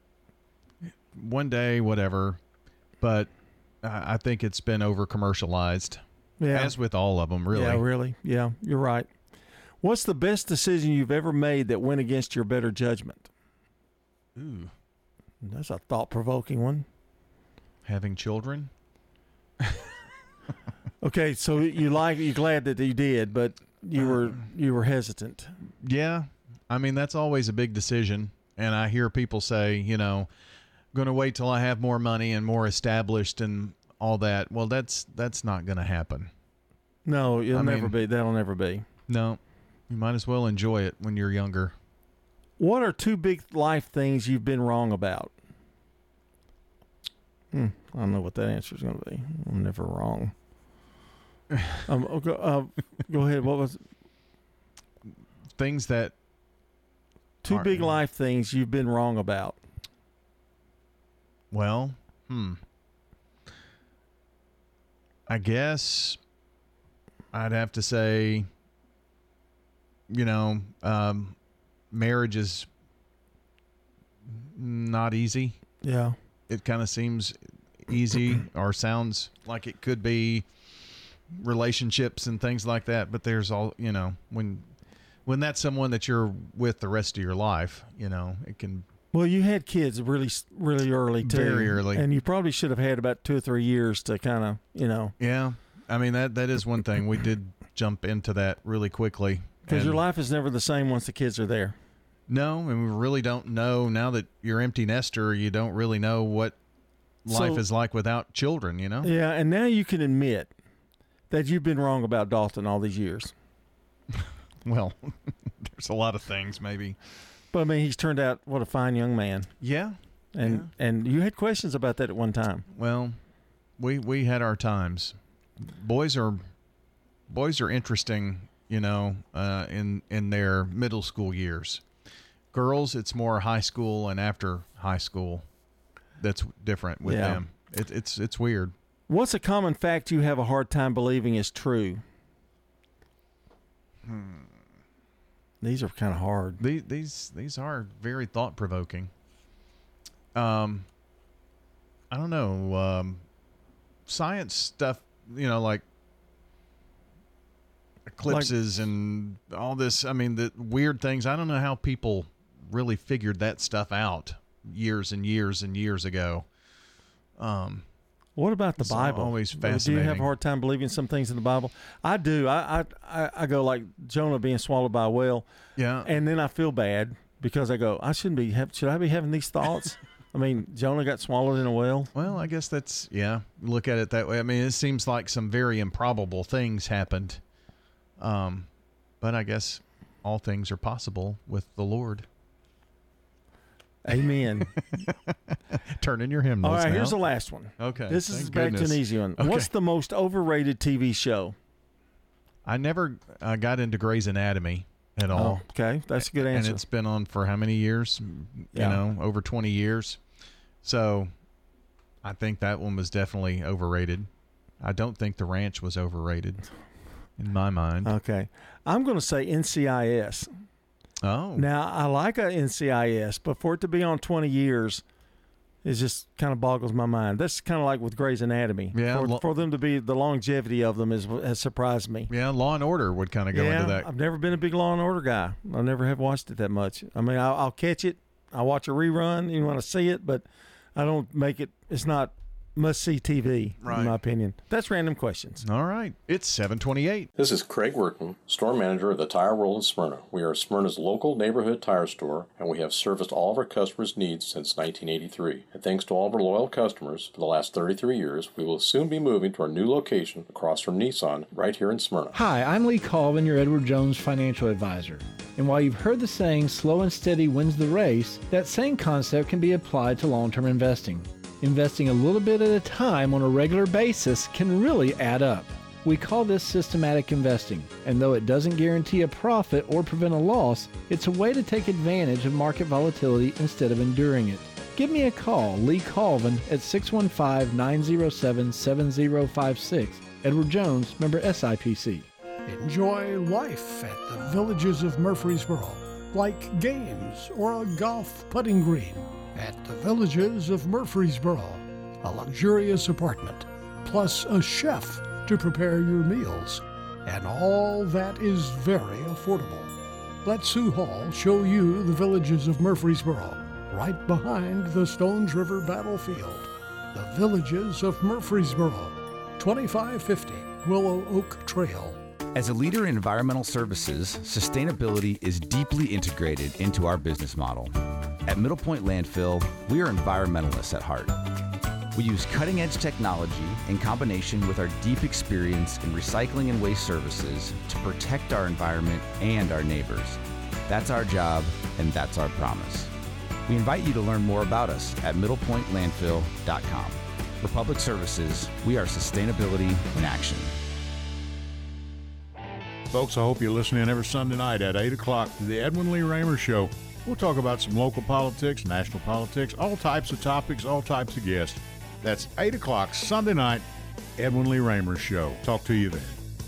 one day, whatever, but I think it's been over commercialized. Yeah. As with all of them, really. Yeah, really. Yeah, you're right. What's the best decision you've ever made that went against your better judgment? Ooh. That's a thought-provoking one. Having children? Okay, so you like you're glad that you did, but you were you were hesitant. Yeah. I mean, that's always a big decision, and I hear people say, you know, I'm going to wait till I have more money and more established and all that. Well, that's that's not going to happen. No, it'll I never mean, be. That'll never be. No. You might as well enjoy it when you're younger. What are two big life things you've been wrong about? Hmm, I don't know what that answer is going to be. I'm never wrong. um, oh, go, uh, go ahead. What was things that two big life things you've been wrong about? Well, hmm. I guess I'd have to say, you know, um, marriage is not easy. Yeah. It kind of seems easy or sounds like it could be relationships and things like that. But there's all, you know, when when that's someone that you're with the rest of your life, you know, it can. Well, you had kids really, really early too. Very early. And you probably should have had about two or three years to kind of, you know. Yeah. I mean, that that is one thing. We did jump into that really quickly. Because your life is never the same once the kids are there. No, and we really don't know. Now that you're empty nester, you don't really know what life So- is like without children, you know? Yeah, and now you can admit that you've been wrong about Dalton all these years. Well, there's a lot of things maybe. But I mean, he's turned out what a fine young man. Yeah. And and you had questions about that at one time. Well, we we had our times. Boys are boys are interesting, you know, uh, in in their middle school years. Girls, it's more high school and after high school. That's different with Yeah. them. It, it's it's weird. What's a common fact you have a hard time believing is true? Hmm. These are kind of hard. These these these are very thought provoking. Um, I don't know. Um, science stuff, you know, like eclipses and all this. I mean, the weird things. I don't know how people really figured that stuff out years and years and years ago. Um, What about the it's Bible? always Do you have fascinating. a hard time believing some things in the Bible? I do. I I, I, I go like Jonah being swallowed by a whale. Yeah. And then I feel bad because I go, I shouldn't be. Have, should I be having these thoughts? I mean, Jonah got swallowed in a whale. Well, I guess that's, yeah, look at it that way. I mean, it seems like some very improbable things happened. Um, but I guess all things are possible with the Lord. Amen. Turn in your hymnals. All right, now. here's the last one. Okay. This is thank back goodness. to an easy one. Okay. What's the most overrated T V show? I never uh, got into Grey's Anatomy at all. Oh, okay, that's a good answer. And it's been on for how many years? You Yeah. know, over twenty years. So I think that one was definitely overrated. I don't think The Ranch was overrated in my mind. Okay. I'm going to say N C I S. Oh. Now, I like a N C I S, but for it to be on twenty years, it just kind of boggles my mind. That's kind of like with Grey's Anatomy. Yeah, For, lo- for them to be, the longevity of them is, has surprised me. Yeah, Law and Order would kind of go yeah, into that. I've never been a big Law and Order guy. I never have watched it that much. I mean, I'll, I'll catch it. I'll watch a rerun. You want to see it, but I don't make it. It's not must-see T V, Right. in my opinion. That's random questions. All right. It's seven twenty-eight. This is Craig Workman, store manager of the Tire World in Smyrna. We are Smyrna's local neighborhood tire store, and we have serviced all of our customers' needs since nineteen eighty-three. And thanks to all of our loyal customers for the last thirty-three years, we will soon be moving to our new location across from Nissan right here in Smyrna. Hi, I'm Lee Colvin, your Edward Jones financial advisor. And while you've heard the saying, slow and steady wins the race, that same concept can be applied to long-term investing. Investing a little bit at a time on a regular basis can really add up. We call this systematic investing, and though it doesn't guarantee a profit or prevent a loss, it's a way to take advantage of market volatility instead of enduring it. Give me a call, Lee Colvin, at six one five, nine zero seven, seven zero five six. Edward Jones, member S I P C. Enjoy life at the Villages of Murfreesboro, like games or a golf putting green. At the Villages of Murfreesboro, a luxurious apartment, plus a chef to prepare your meals, and all that is very affordable. Let Sue Hall show you the Villages of Murfreesboro, right behind the Stones River battlefield. The Villages of Murfreesboro, twenty-five fifty Willow Oak Trail. As a leader in environmental services, sustainability is deeply integrated into our business model. At Middle Point Landfill, we are environmentalists at heart. We use cutting-edge technology in combination with our deep experience in recycling and waste services to protect our environment and our neighbors. That's our job, and that's our promise. We invite you to learn more about us at middle point landfill dot com. For public services, we are sustainability in action. Folks, I hope you listen in every Sunday night at eight o'clock to the Edwin Lee Raymer Show. We'll talk about some local politics, national politics, all types of topics, all types of guests. That's eight o'clock Sunday night, Edwin Lee Raymer Show. Talk to you then.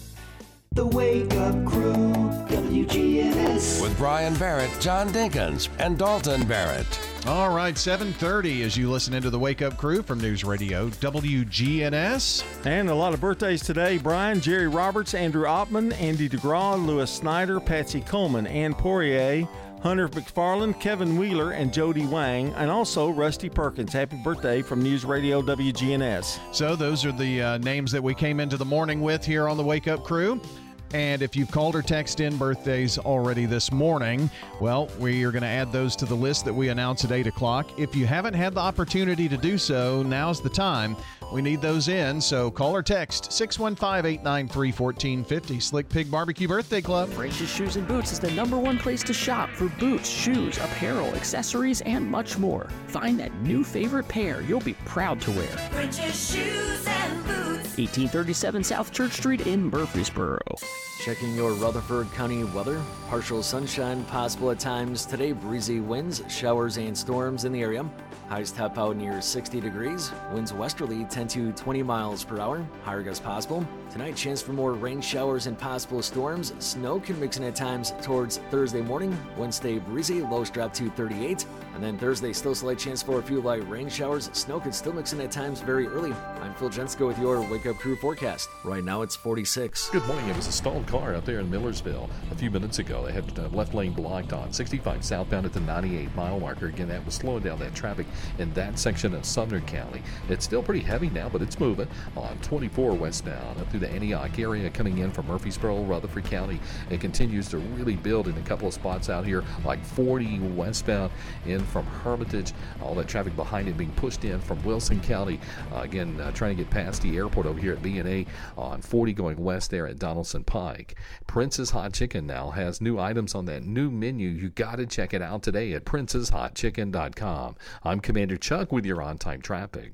The Wake Up Crew, W G N S. With Brian Barrett, John Dinkins, and Dalton Barrett. All right, seven thirty as you listen into the Wake Up Crew from News Radio W G N S. And a lot of birthdays today. Brian, Jerry Roberts, Andrew Ottman, Andy DeGraw, Lewis Snyder, Patsy Coleman, Ann Poirier, Hunter McFarland, Kevin Wheeler, and Jody Wang, and also Rusty Perkins. Happy birthday from News Radio W G N S. So those are the uh, names that we came into the morning with here on the Wake Up Crew. And if you've called or texted in birthdays already this morning, well, we are going to add those to the list that we announce at eight o'clock. If you haven't had the opportunity to do so, now's the time. We need those in, so call or text six one five, eight nine three, one four five zero. Slick Pig Barbecue Birthday Club. French's Shoes and Boots is the number one place to shop for boots, shoes, apparel, accessories, and much more. Find that new favorite pair you'll be proud to wear. French's Shoes and Boots. eighteen thirty-seven South Church Street in Murfreesboro. Checking your Rutherford County weather. Partial sunshine possible at times. Today, breezy winds, showers, and storms in the area. Highs top out near sixty degrees. Winds westerly ten to twenty miles per hour. Higher gusts possible. Tonight, chance for more rain showers and possible storms. Snow can mix in at times towards Thursday morning. Wednesday, breezy. Lows drop to thirty-eight. And then Thursday, still slight chance for a few light rain showers. Snow could still mix in at times very early. I'm Phil Jensko with your Wake Up Crew forecast. Right now, it's forty-six. Good morning. It was a stalled car out there in Millersville a few minutes ago. They had uh, left lane blocked on sixty-five southbound at the ninety-eight mile marker. Again, that was slowing down that traffic in that section of Sumner County. It's still pretty heavy now, but it's moving on twenty-four westbound up through the Antioch area coming in from Murfreesboro, Rutherford County. It continues to really build in a couple of spots out here, like forty westbound in from Hermitage. All that traffic behind it being pushed in from Wilson County. Uh, again, uh, trying to get past the airport over here at B and A on forty going west there at Donaldson Pike. Prince's Hot Chicken now has new items on that new menu. You got to check it out today at princess hot chicken dot com. I'm Commander Chuck with your on-time traffic.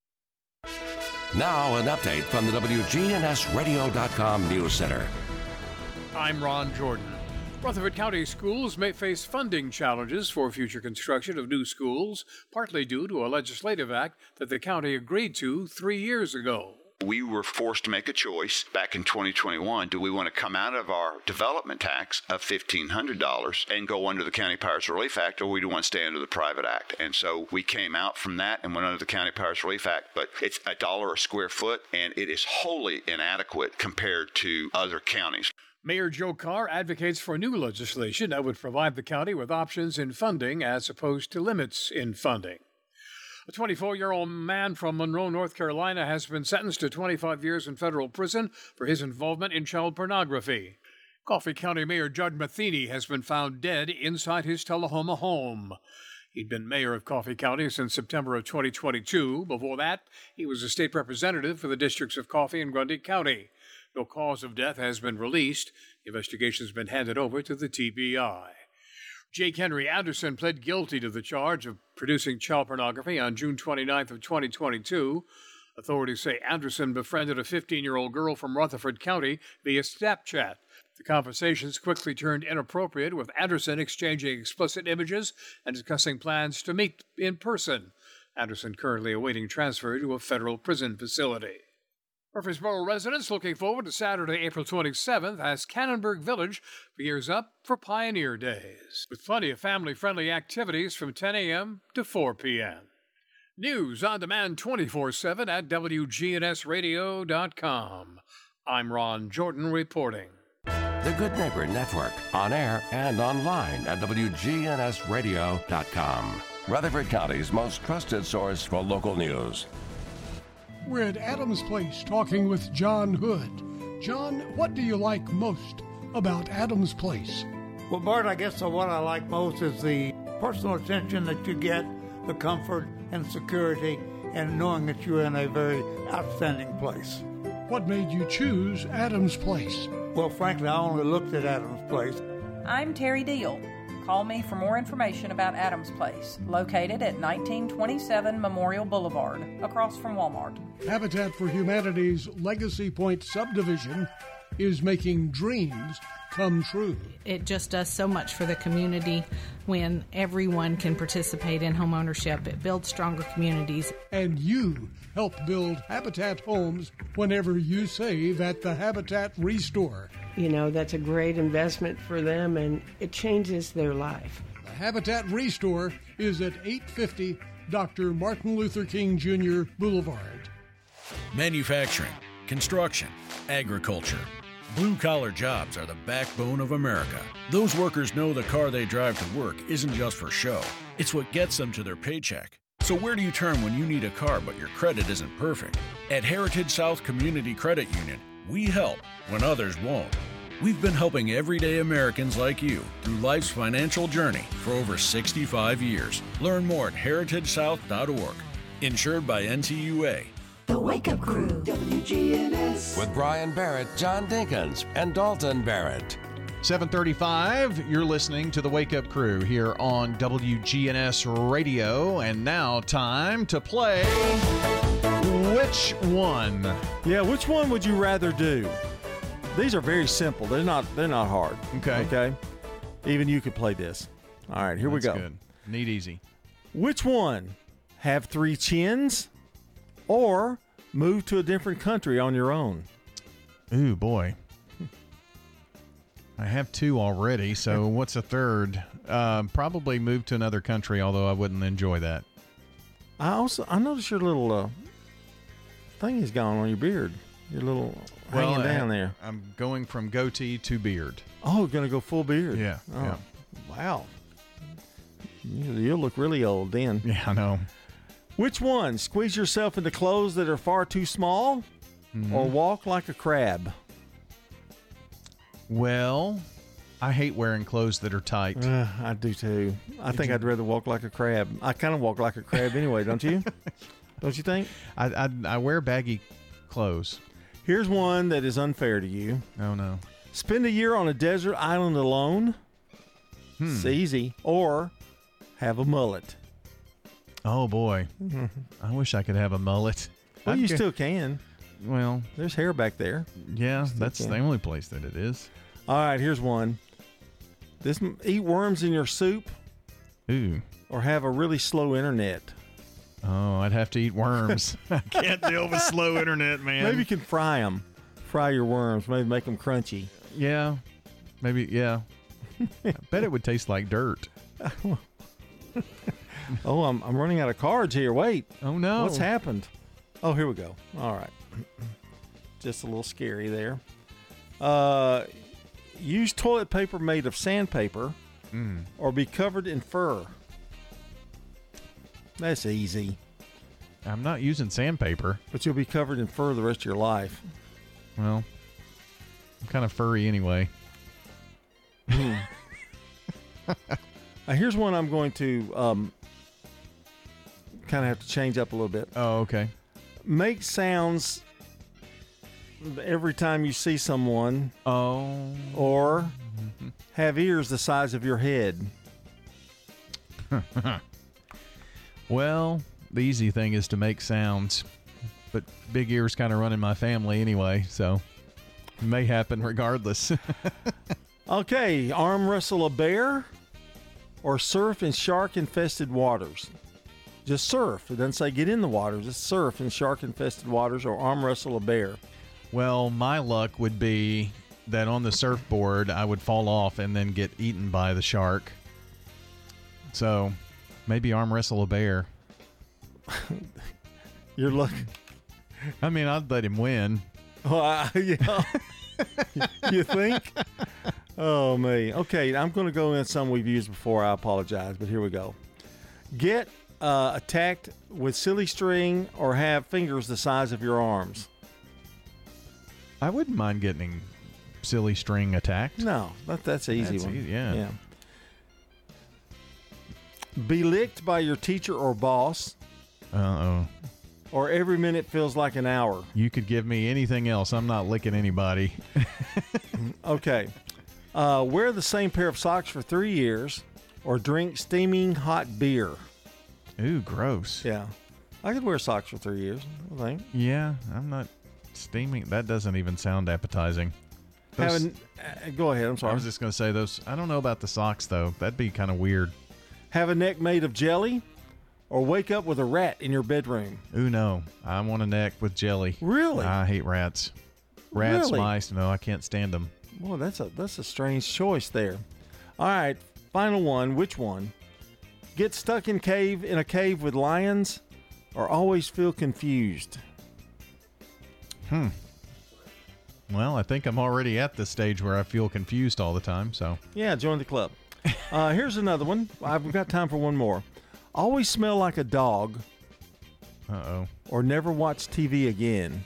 Now an update from the W G N S radio dot com News Center. I'm Ron Jordan. Rutherford County schools may face funding challenges for future construction of new schools, partly due to a legislative act that the county agreed to three years ago. We were forced to make a choice back in twenty twenty-one. Do we want to come out of our development tax of fifteen hundred dollars and go under the County Powers Relief Act, or we do want to stay under the Private Act? And so we came out from that and went under the County Powers Relief Act, but it's a dollar a square foot, and it is wholly inadequate compared to other counties. Mayor Joe Carr advocates for new legislation that would provide the county with options in funding as opposed to limits in funding. A twenty-four-year-old man from Monroe, North Carolina, has been sentenced to twenty-five years in federal prison for his involvement in child pornography. Coffee County Mayor Judd Matheny has been found dead inside his Tullahoma home. He'd been mayor of Coffee County since September of twenty twenty-two. Before that, he was a state representative for the districts of Coffee and Grundy County. No cause of death has been released. The investigation has been handed over to the T B I. Jake Henry Anderson pled guilty to the charge of producing child pornography on June twenty-ninth of twenty twenty-two. Authorities say Anderson befriended a fifteen-year-old girl from Rutherford County via Snapchat. The conversations quickly turned inappropriate, with Anderson exchanging explicit images and discussing plans to meet in person. Anderson currently awaiting transfer to a federal prison facility. Murfreesboro residents looking forward to Saturday, April twenty-seventh, as Cannonburg Village gears up for Pioneer Days, with plenty of family-friendly activities from ten a.m. to four p.m. News on demand twenty-four seven at W G N S radio dot com. I'm Ron Jordan reporting. The Good Neighbor Network, on air and online at W G N S radio dot com. Rutherford County's most trusted source for local news. We're at Adams Place talking with John Hood. John, what do you like most about Adams Place? Well, Bart, I guess what I like most is the personal attention that you get, the comfort and security, and knowing that you're in a very outstanding place. What made you choose Adams Place? Well, frankly, I only looked at Adams Place. I'm Terry Deal. Call me for more information about Adams Place, located at nineteen twenty-seven Memorial Boulevard, across from Walmart. Habitat for Humanity's Legacy Point subdivision is making dreams come true. It just does so much for the community when everyone can participate in home ownership. It builds stronger communities. And you help build Habitat homes whenever you save at the Habitat Restore. You know, that's a great investment for them, and it changes their life. The Habitat Restore is at eight fifty Doctor Martin Luther King Junior Boulevard. Manufacturing, construction, agriculture. Blue-collar jobs are the backbone of America. Those workers know the car they drive to work isn't just for show. It's what gets them to their paycheck. So where do you turn when you need a car but your credit isn't perfect? At Heritage South Community Credit Union, we help when others won't. We've been helping everyday Americans like you through life's financial journey for over sixty-five years. Learn more at heritage south dot org. Insured by N C U A. The Wake Up Crew, W G N S. With Brian Barrett, John Dinkins, and Dalton Barrett. seven thirty-five, you're listening to the Wake Up Crew here on W G N S Radio. And now time to play Which One? Yeah, which one would you rather do? These are very simple. They're not they're not hard. Okay. Okay. Even you could play this. All right, here That's we go. Good. Neat easy. Which one? Have three chins or move to a different country on your own? Ooh, boy. I have two already, so what's a third? Um, probably move to another country, although I wouldn't enjoy that. I also I noticed your little uh, thing is gone on your beard. Your little well, hanging down I, there. I'm going from goatee to beard. Oh, gonna go full beard. Yeah. Oh, yeah. Wow. You, you'll look really old then. Yeah, I know. Which one? Squeeze yourself into clothes that are far too small, mm-hmm. or walk like a crab? Well, I hate wearing clothes that are tight. Uh, I do too. I Did think you? I'd rather walk like a crab. I kind of walk like a crab anyway, don't you? Don't you think? I, I I wear baggy clothes. Here's one that is unfair to you. Oh, no. Spend a year on a desert island alone. Hmm. It's easy. Or have a mullet. Oh, boy. I wish I could have a mullet. Well, I'd you get- still can. Well, there's hair back there. Yeah, Still that's can. the only place that it is. All right, here's one. This eat worms in your soup. Ooh. Or have a really slow internet. Oh, I'd have to eat worms. I can't deal with slow internet, man. Maybe you can fry them. Fry your worms. Maybe make them crunchy. Yeah. Maybe, yeah. I bet it would taste like dirt. Oh, I'm, I'm running out of cards here. Wait. Oh, no. What's happened? Oh, here we go. All right. Just a little scary there. Uh, use toilet paper made of sandpaper Mm. or be covered in fur. That's easy. I'm not using sandpaper. But you'll be covered in fur the rest of your life. Well, I'm kind of furry anyway. Now, here's one I'm going to um, kind of have to change up a little bit. Oh, okay. Make sounds every time you see someone. Oh. Or have ears the size of your head. Well, the easy thing is to make sounds, but big ears kind of run in my family anyway, so it may happen regardless. Okay, arm wrestle a bear or surf in shark-infested waters. Just surf. It doesn't say get in the water. Just surf in shark-infested waters or arm wrestle a bear. Well, my luck would be that on the surfboard, I would fall off and then get eaten by the shark. So maybe arm wrestle a bear. You're lucky. I mean, I'd let him win. Oh, I, yeah. You think? Oh, me. Okay, I'm going to go in some we've used before. I apologize, but here we go. Get uh, attacked with silly string or have fingers the size of your arms. I wouldn't mind getting silly string attacked. No, that, that's an easy That's one. easy, yeah. yeah. Be licked by your teacher or boss, Uh-oh. or every minute feels like an hour. You could give me anything else. I'm not licking anybody. Okay. Uh, wear the same pair of socks for three years or drink steaming hot beer. Ooh, gross. Yeah. I could wear socks for three years, I think. Yeah, I'm not steaming. That doesn't even sound appetizing. Those, Having, uh, go ahead, I'm sorry. I was just going to say those. I don't know about the socks, though. That'd be kind of weird. Have a neck made of jelly or wake up with a rat in your bedroom. Ooh, no. I want a neck with jelly. Really? I hate rats. Rats, Really? mice, no, I can't stand them. Well, that's a that's a strange choice there. All right, final one. Which one? Get stuck in cave in a cave with lions, or always feel confused? Hmm. Well, I think I'm already at the stage where I feel confused all the time. So Yeah, join the club. uh, here's another one. I've got time for one more. Always smell like a dog, uh oh, or never watch T V again.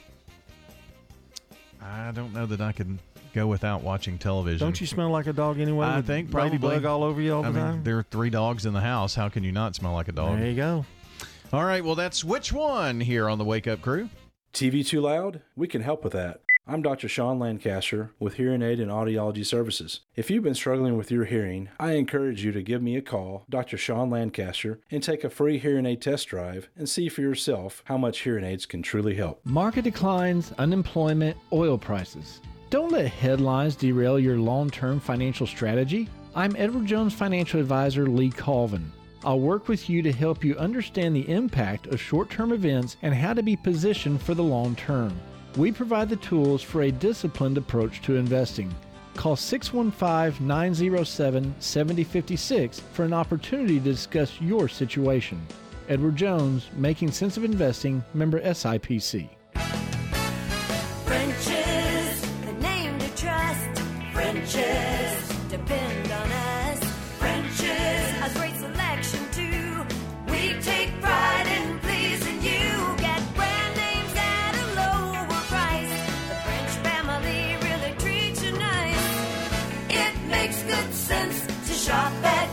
I don't know that I could go without watching television. Don't you smell like a dog anyway? I with think probably ladybug all over you all the I mean, time. there are three dogs in the house. How can you not smell like a dog? There you go. All right, well, that's Which One here on the Wake Up Crew. T V too loud? We can help with that. I'm Doctor Sean Lancaster with Hearing Aid and Audiology Services. If you've been struggling with your hearing, I encourage you to give me a call, Doctor Sean Lancaster, and take a free hearing aid test drive and see for yourself how much hearing aids can truly help. Market declines, unemployment, oil prices. Don't let headlines derail your long-term financial strategy. I'm Edward Jones Financial Advisor Lee Colvin. I'll work with you to help you understand the impact of short-term events and how to be positioned for the long term. We provide the tools for a disciplined approach to investing. Call six one five, nine zero seven, seven zero five six for an opportunity to discuss your situation. Edward Jones, Making Sense of Investing, member S I P C. French's, the name to trust. French's, depend on us. French's, a great selection too. We take pride in pleasing you. Get brand names at a lower price. The French family really treats you nice. It makes good sense to shop at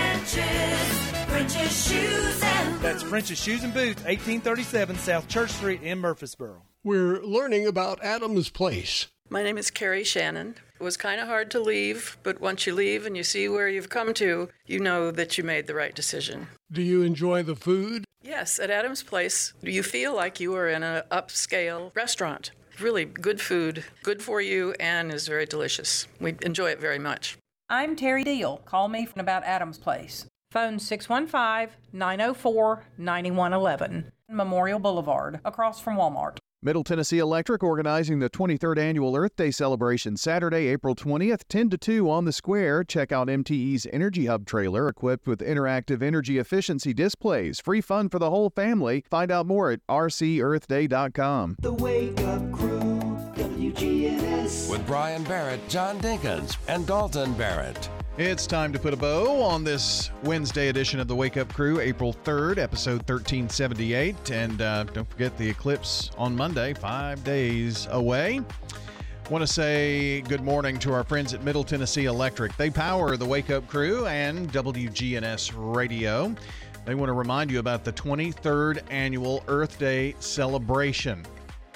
French's. French's Shoes and Boots. That's French's Shoes and Boots, eighteen thirty-seven South Church Street in Murfreesboro. We're learning about Adams Place. My name is Carrie Shannon. It was kind of hard to leave, but once you leave and you see where you've come to, you know that you made the right decision. Do you enjoy the food? Yes, at Adams Place, you feel like you are in an upscale restaurant. Really good food, good for you, and is very delicious. We enjoy it very much. I'm Terry Deal. Call me about Adams Place. Phone six one five, nine oh four, nine one one one. Memorial Boulevard, across from Walmart. Middle Tennessee Electric organizing the twenty-third Annual Earth Day celebration Saturday, April twentieth, ten to two on the square. Check out M T E's Energy Hub trailer equipped with interactive energy efficiency displays. Free fun for the whole family. Find out more at r c earth day dot com. The Wake Up Crew, W G N S. With Brian Barrett, John Dinkins, and Dalton Barrett. It's time to put a bow on this Wednesday edition of the Wake Up Crew, April third, episode thirteen seventy-eight. And uh, don't forget the eclipse on Monday, five days away. Want to say good morning to our friends at Middle Tennessee Electric. They power the Wake Up Crew and W G N S Radio. They want to remind you about the twenty-third Annual Earth Day celebration.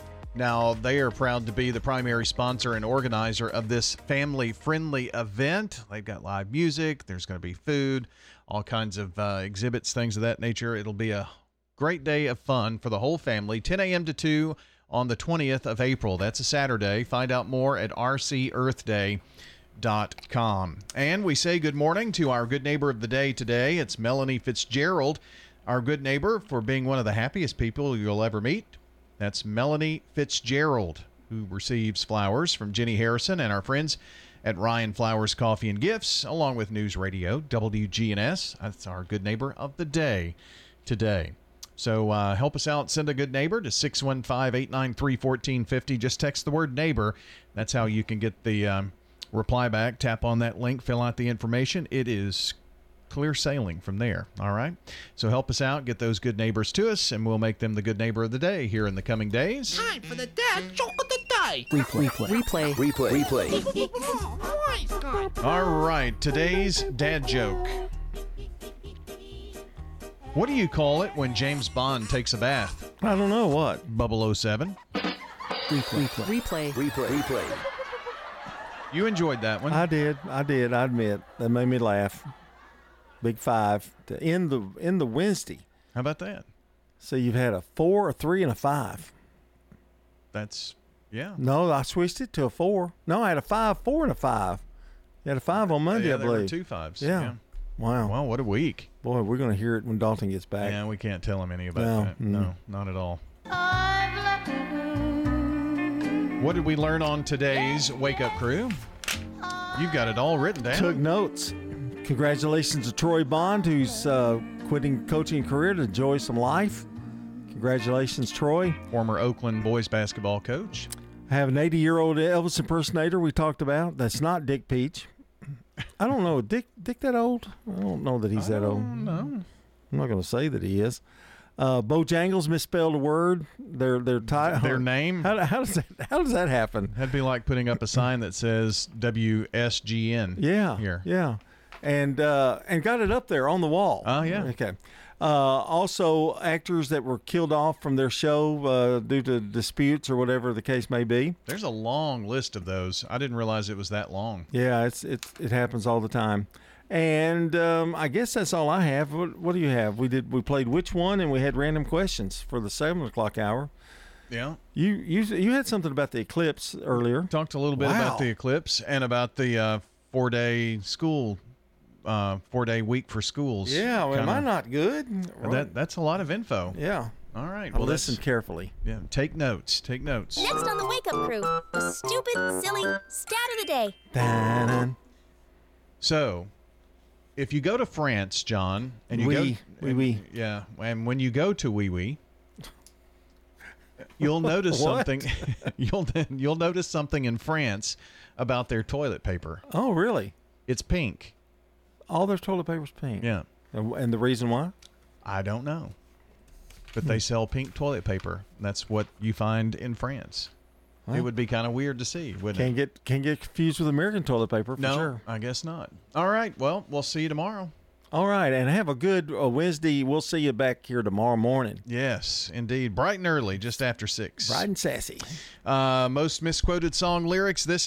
Now, they are proud to be the primary sponsor and organizer of this family-friendly event. They've got live music. There's going to be food, all kinds of uh, exhibits, things of that nature. It'll be a great day of fun for the whole family, ten a.m. to two on the twentieth of April. That's a Saturday. Find out more at r c earth day dot com. And we say good morning to our good neighbor of the day today. It's Melanie Fitzgerald, our good neighbor for being one of the happiest people you'll ever meet. That's Melanie Fitzgerald, who receives flowers from Jenny Harrison and our friends at Ryan Flowers Coffee and Gifts, along with News Radio, W G N S. That's our good neighbor of the day today. So uh, help us out. Send a good neighbor to six one five, eight nine three, one four five zero. Just text the word neighbor. That's how you can get the um, reply back. Tap on that link, fill out the information. It is clear sailing from there. All right. So help us out, get those good neighbors to us, and we'll make them the good neighbor of the day here in the coming days. Time for the dad joke of the day. Replay. Replay. Replay. Replay. Replay. All right. Today's dad joke. What do you call it when James Bond takes a bath? I don't know what. Bubble oh seven. Replay. Replay. Replay. Replay. You enjoyed that one. I did. I did. I admit. That made me laugh. Big five to end the end the Wednesday. How about that? So you've had a four, a three, and a five. That's yeah. No, I switched it to a four. No, I had a five, four, and a five. You had a five on Monday, yeah, I there were believe. two fives. Yeah. yeah. Wow. Wow, what a week. Boy, we're going to hear it when Dalton gets back. Yeah, we can't tell him any about No, that. mm. No, not at all. What did we learn on today's Wake Up Crew? You've got it all written down. Took notes. Congratulations to Troy Bond, who's uh, quitting coaching career to enjoy some life. Congratulations, Troy. Former Oakland boys basketball coach. I have an eighty-year-old Elvis impersonator we talked about. That's not Dick Peach. I don't know. Dick Dick that old? I don't know that he's that old. No. I'm not going to say that he is. Uh, Bojangles misspelled a word. Their their ti- Their name? How, how does that how does that happen? That'd be like putting up a sign that says W S G N. Yeah. Here. Yeah. And uh, and got it up there on the wall. Oh, yeah. Okay. Uh, also, actors that were killed off from their show uh, due to disputes or whatever the case may be. There's a long list of those. I didn't realize it was that long. Yeah, it's it's it happens all the time. And um, I guess that's all I have. What, what do you have? We did we played which one, and we had random questions for the seven o'clock hour. Yeah. You you you had something about the eclipse earlier. Talked a little bit Wow. about the eclipse and about the uh, four day school, uh, four day week for schools. Yeah, well, am Kinda- I not good? That that's a lot of info. Yeah. All right. I Well, listened that's- carefully. Yeah. Take notes. Take notes. Next on the Wake Up Crew, the stupid, silly stat of the day. Dun-dun. So, if you go to France, John, and you Oui, go, oui, and- oui. yeah, and when you go to Wee Wee, you'll notice What? something. you'll you'll notice something in France about their toilet paper. Oh, really? It's pink. All their toilet paper's pink. Yeah. And, and the reason why? I don't know. But they sell pink toilet paper. That's what you find in France. Well, it would be kind of weird to see, wouldn't Can't it? get can't get confused with American toilet paper for no, sure. I guess not. All right. Well, we'll see you tomorrow. All right, and have a good uh, Wednesday. We'll see you back here tomorrow morning. Yes, indeed. Bright and early, just after six. Bright and sassy. Uh, most misquoted song lyrics this